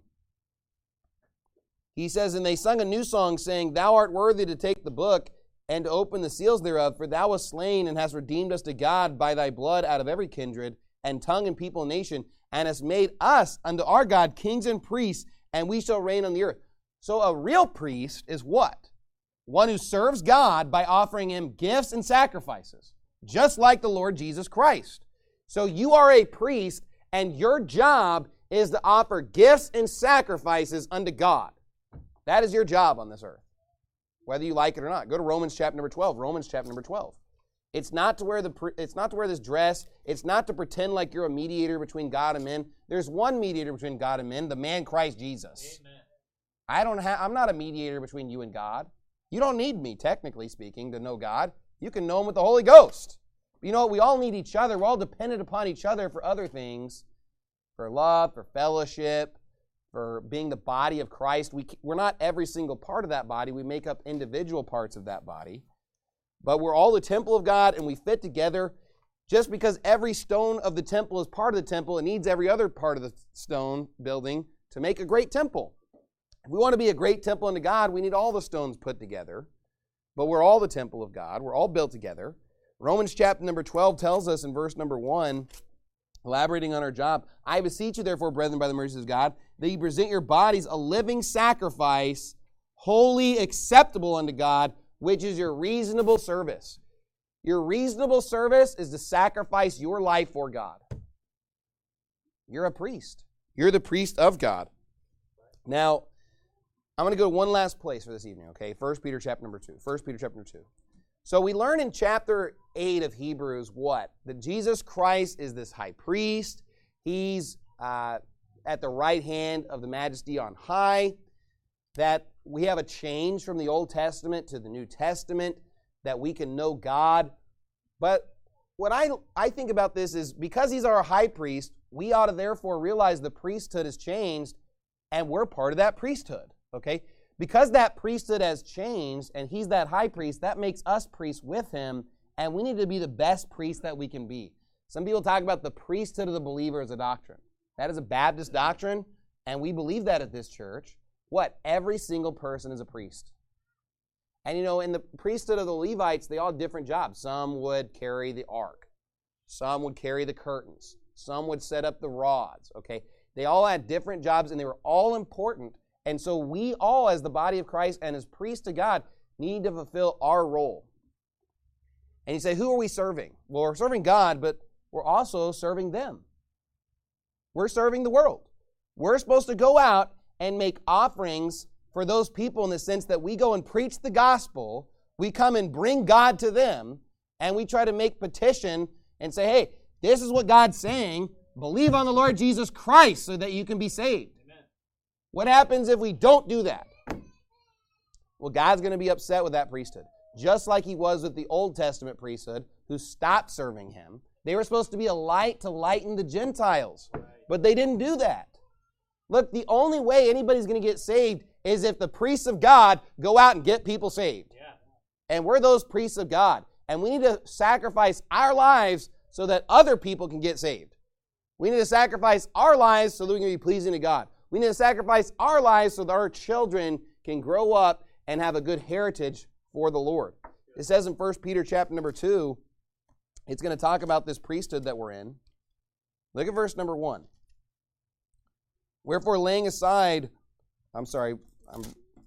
He says, "And they sung a new song, saying, Thou art worthy to take the book and to open the seals thereof, for thou wast slain and hast redeemed us to God by thy blood out of every kindred and tongue and people and nation, and hast made us unto our God kings and priests, and we shall reign on the earth." So a real priest is what? One who serves God by offering him gifts and sacrifices, just like the Lord Jesus Christ. So you are a priest, and your job is to offer gifts and sacrifices unto God. That is your job on this earth, whether you like it or not. Go to Romans chapter number twelve. Romans chapter number twelve. It's not to wear the. It's not to wear this dress. It's not to pretend like you're a mediator between God and men. There's one mediator between God and men, the man Christ Jesus. Amen. I don't have. I'm not a mediator between you and God. You don't need me, technically speaking, to know God. You can know him with the Holy Ghost. You know, we all need each other. We're all dependent upon each other for other things, for love, for fellowship, for being the body of Christ. We, we're not every single part of that body. We make up individual parts of that body. But we're all the temple of God, and we fit together. Just because every stone of the temple is part of the temple, it needs every other part of the stone building to make a great temple. If we want to be a great temple unto God, we need all the stones put together. But we're all the temple of God. We're all built together. Romans chapter number twelve tells us in verse number one, elaborating on our job. I beseech you, therefore, brethren, by the mercies of God, that you present your bodies a living sacrifice, wholly acceptable unto God, which is your reasonable service. Your reasonable service is to sacrifice your life for God. You're a priest. You're the priest of God. Now, I'm going to go one last place for this evening, okay? First Peter chapter number two. First Peter chapter number two. So we learn in chapter eight of Hebrews what? That Jesus Christ is this high priest. He's uh, at the right hand of the majesty on high. That we have a change from the Old Testament to the New Testament. That we can know God. But what I, I think about this is because he's our high priest, we ought to therefore realize the priesthood has changed and we're part of that priesthood, okay? Because that priesthood has changed and he's that high priest, that makes us priests with him, and we need to be the best priest that we can be. Some people talk about the priesthood of the believer as a doctrine. That is a Baptist doctrine, and we believe that at this church. What? Every single person is a priest. And you know, in the priesthood of the Levites, they all had different jobs. Some would carry the ark. Some would carry the curtains. Some would set up the rods, okay? They all had different jobs, and they were all important. And so we all, as the body of Christ and as priests to God, need to fulfill our role. And you say, who are we serving? Well, we're serving God, but we're also serving them. We're serving the world. We're supposed to go out and make offerings for those people in the sense that we go and preach the gospel, we come and bring God to them, and we try to make petition and say, hey, this is what God's saying. Believe on the Lord Jesus Christ so that you can be saved. Amen. What happens if we don't do that? Well, God's going to be upset with that priesthood, just like he was with the Old Testament priesthood who stopped serving him. They were supposed to be a light to lighten the Gentiles, but they didn't do that. Look, the only way anybody's going to get saved is if the priests of God go out and get people saved. Yeah. And we're those priests of God. And we need to sacrifice our lives so that other people can get saved. We need to sacrifice our lives so that we can be pleasing to God. We need to sacrifice our lives so that our children can grow up and have a good heritage for the Lord. It says in First Peter chapter number two, it's going to talk about this priesthood that we're in. Look at verse number one. Wherefore laying aside, I'm sorry, I'm,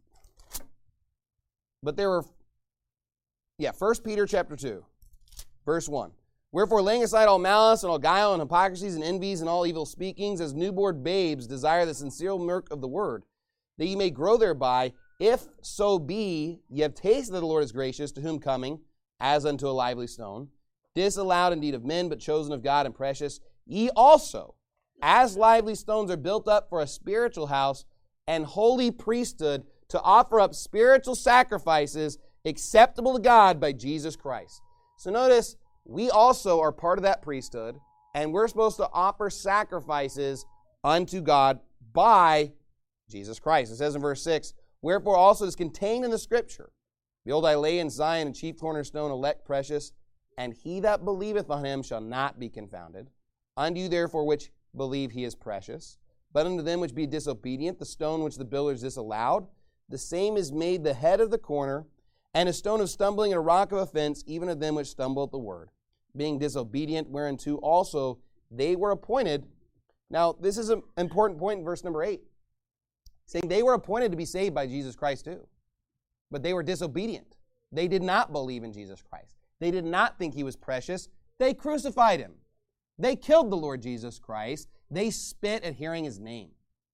but there were, yeah, First Peter chapter two, verse one. Wherefore laying aside all malice and all guile and hypocrisies and envies and all evil speakings, as newborn babes desire the sincere milk of the word, that ye may grow thereby, if so be ye have tasted that the Lord is gracious, to whom coming, as unto a lively stone, disallowed indeed of men, but chosen of God and precious, ye also, as lively stones, are built up for a spiritual house and holy priesthood, to offer up spiritual sacrifices acceptable to God by Jesus Christ. So notice, we also are part of that priesthood, and we're supposed to offer sacrifices unto God by Jesus Christ. It says in verse six, wherefore also is contained in the Scripture, behold, I lay in Zion a chief cornerstone, elect precious, and he that believeth on him shall not be confounded. Unto you therefore which believe he is precious. But unto them which be disobedient, the stone which the builders disallowed, the same is made the head of the corner, and a stone of stumbling and a rock of offense, even of them which stumble at the word, being disobedient, whereunto also they were appointed. Now, this is an important point in verse number eight, saying they were appointed to be saved by Jesus Christ too. But they were disobedient. They did not believe in Jesus Christ. They did not think he was precious. They crucified him. They killed the Lord Jesus Christ. They spit at hearing his name.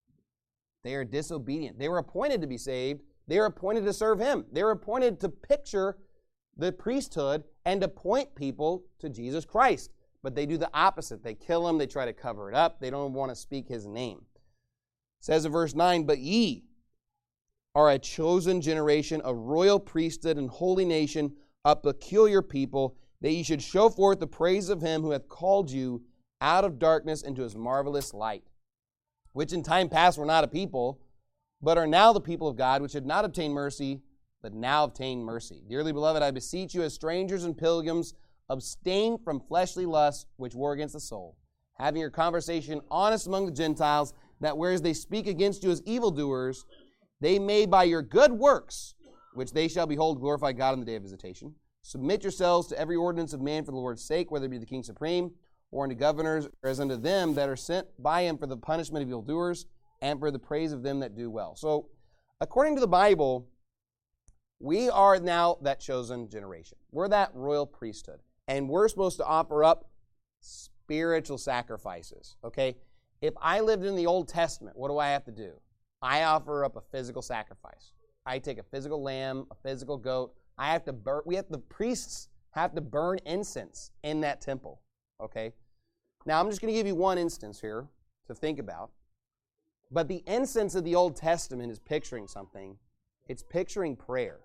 They are disobedient. They were appointed to be saved. They were appointed to serve him. They were appointed to picture the priesthood and to point people to Jesus Christ. But they do the opposite. They kill him. They try to cover it up. They don't want to speak his name. It says in verse nine, but ye are a chosen generation, a royal priesthood and holy nation, a peculiar people, that ye should show forth the praise of him who hath called you out of darkness into his marvelous light, which in time past were not a people, but are now the people of God, which had not obtained mercy, but now obtain mercy. Dearly beloved, I beseech you as strangers and pilgrims, abstain from fleshly lusts which war against the soul, having your conversation honest among the Gentiles, that whereas they speak against you as evildoers, they may by your good works, which they shall behold, glorify God in the day of visitation. Submit yourselves to every ordinance of man for the Lord's sake, whether it be the king supreme, or unto governors, or as unto them that are sent by him for the punishment of evildoers, and for the praise of them that do well. So, according to the Bible, we are now that chosen generation. We're that royal priesthood. And we're supposed to offer up spiritual sacrifices, okay? If I lived in the Old Testament, what do I have to do? I offer up a physical sacrifice. I take a physical lamb, a physical goat. I have to burn, we have, the priests have to burn incense in that temple, okay? Now, I'm just going to give you one instance here to think about. But the incense of the Old Testament is picturing something. It's picturing prayer.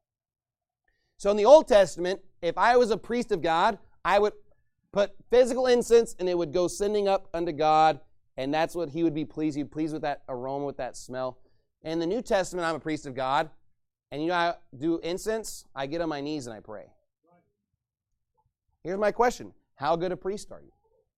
So in the Old Testament, if I was a priest of God, I would put physical incense and it would go sending up unto God, and that's what he would be pleased. He'd be pleased with that aroma, with that smell. In the New Testament, I'm a priest of God, and you know I do incense, I get on my knees and I pray. Here's my question. How good a priest are you?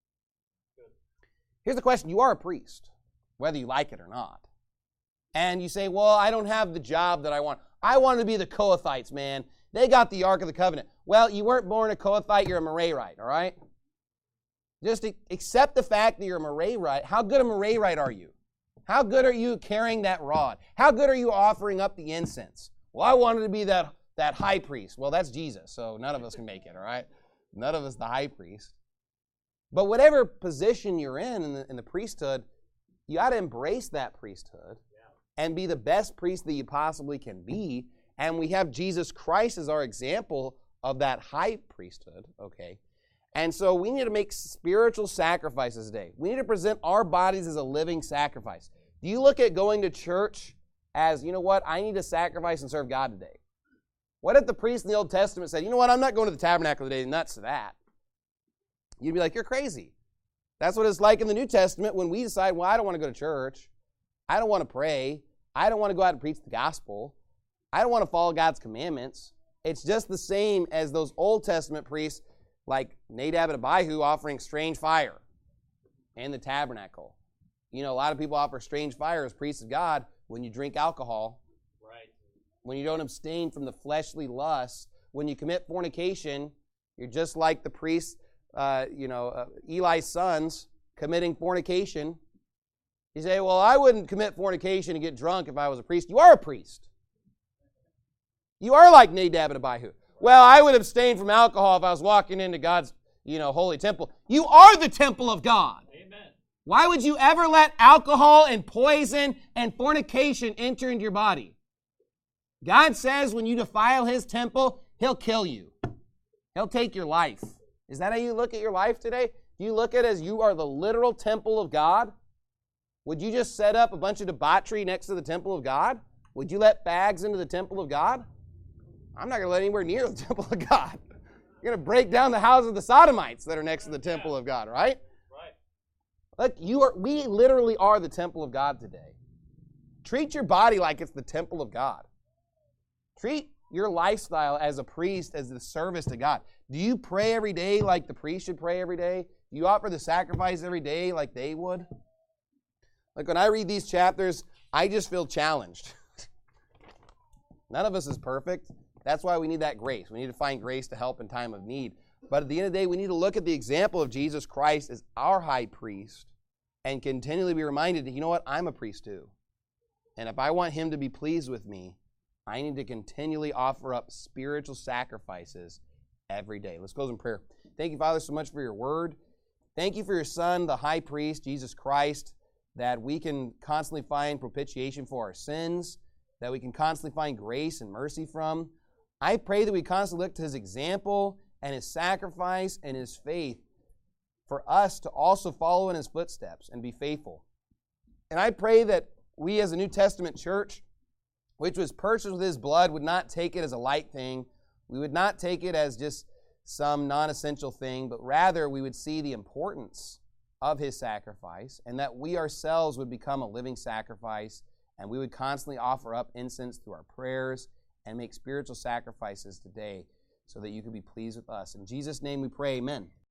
Here's the question. You are a priest, whether you like it or not. And you say, well, I don't have the job that I want. I want to be the Kohathites, man. They got the Ark of the Covenant. Well, you weren't born a Kohathite, you're a Merarite, all right? Just accept the fact that you're a Merarite. How good a Merarite are you? How good are you carrying that rod? How good are you offering up the incense? Well, I wanted to be that, that high priest. Well, that's Jesus, so none of us can make it, all right? None of us the high priest. But whatever position you're in in the, in the priesthood, you got to embrace that priesthood and be the best priest that you possibly can be. And we have Jesus Christ as our example of that high priesthood, okay? And so we need to make spiritual sacrifices today. We need to present our bodies as a living sacrifice. Do you look at going to church as, you know what, I need to sacrifice and serve God today? What if the priest in the Old Testament said, you know what, I'm not going to the tabernacle today, nuts to that? You'd be like, you're crazy. That's what it's like in the New Testament when we decide, well, I don't want to go to church. I don't want to pray. I don't want to go out and preach the gospel. I don't want to follow God's commandments. It's just the same as those Old Testament priests like Nadab and Abihu offering strange fire in the tabernacle. You know, a lot of people offer strange fire as priests of God when you drink alcohol, right? When you don't abstain from the fleshly lusts. When you commit fornication, you're just like the priests, uh, you know, uh, Eli's sons committing fornication. You say, well, I wouldn't commit fornication and get drunk if I was a priest. You are a priest. You are like Nadab and Abihu. Well, I would abstain from alcohol if I was walking into God's, you know, holy temple. You are the temple of God. Amen. Why would you ever let alcohol and poison and fornication enter into your body? God says when you defile his temple, he'll kill you. He'll take your life. Is that how you look at your life today? Do you look at it as you are the literal temple of God? Would you just set up a bunch of debauchery next to the temple of God? Would you let fags into the temple of God? I'm not going to let anywhere near the temple of God. You're going to break down the houses of the Sodomites that are next to the temple of God, right? Right. Look, you are, we literally are the temple of God today. Treat your body like it's the temple of God. Treat your lifestyle as a priest, as the service to God. Do you pray every day like the priest should pray every day? Do you offer the sacrifice every day like they would? Like when I read these chapters, I just feel challenged. None of us is perfect. That's why we need that grace. We need to find grace to help in time of need. But at the end of the day, we need to look at the example of Jesus Christ as our high priest and continually be reminded that, you know what, I'm a priest too. And if I want him to be pleased with me, I need to continually offer up spiritual sacrifices every day. Let's close in prayer. Thank you, Father, so much for your word. Thank you for your Son, the high priest, Jesus Christ, that we can constantly find propitiation for our sins, that we can constantly find grace and mercy from. I pray that we constantly look to his example and his sacrifice and his faith for us to also follow in his footsteps and be faithful. And I pray that we as a New Testament church, which was purchased with his blood, would not take it as a light thing. We would not take it as just some non-essential thing, but rather we would see the importance of his sacrifice and that we ourselves would become a living sacrifice and we would constantly offer up incense through our prayers and make spiritual sacrifices today so that you could be pleased with us. In Jesus' name we pray, amen.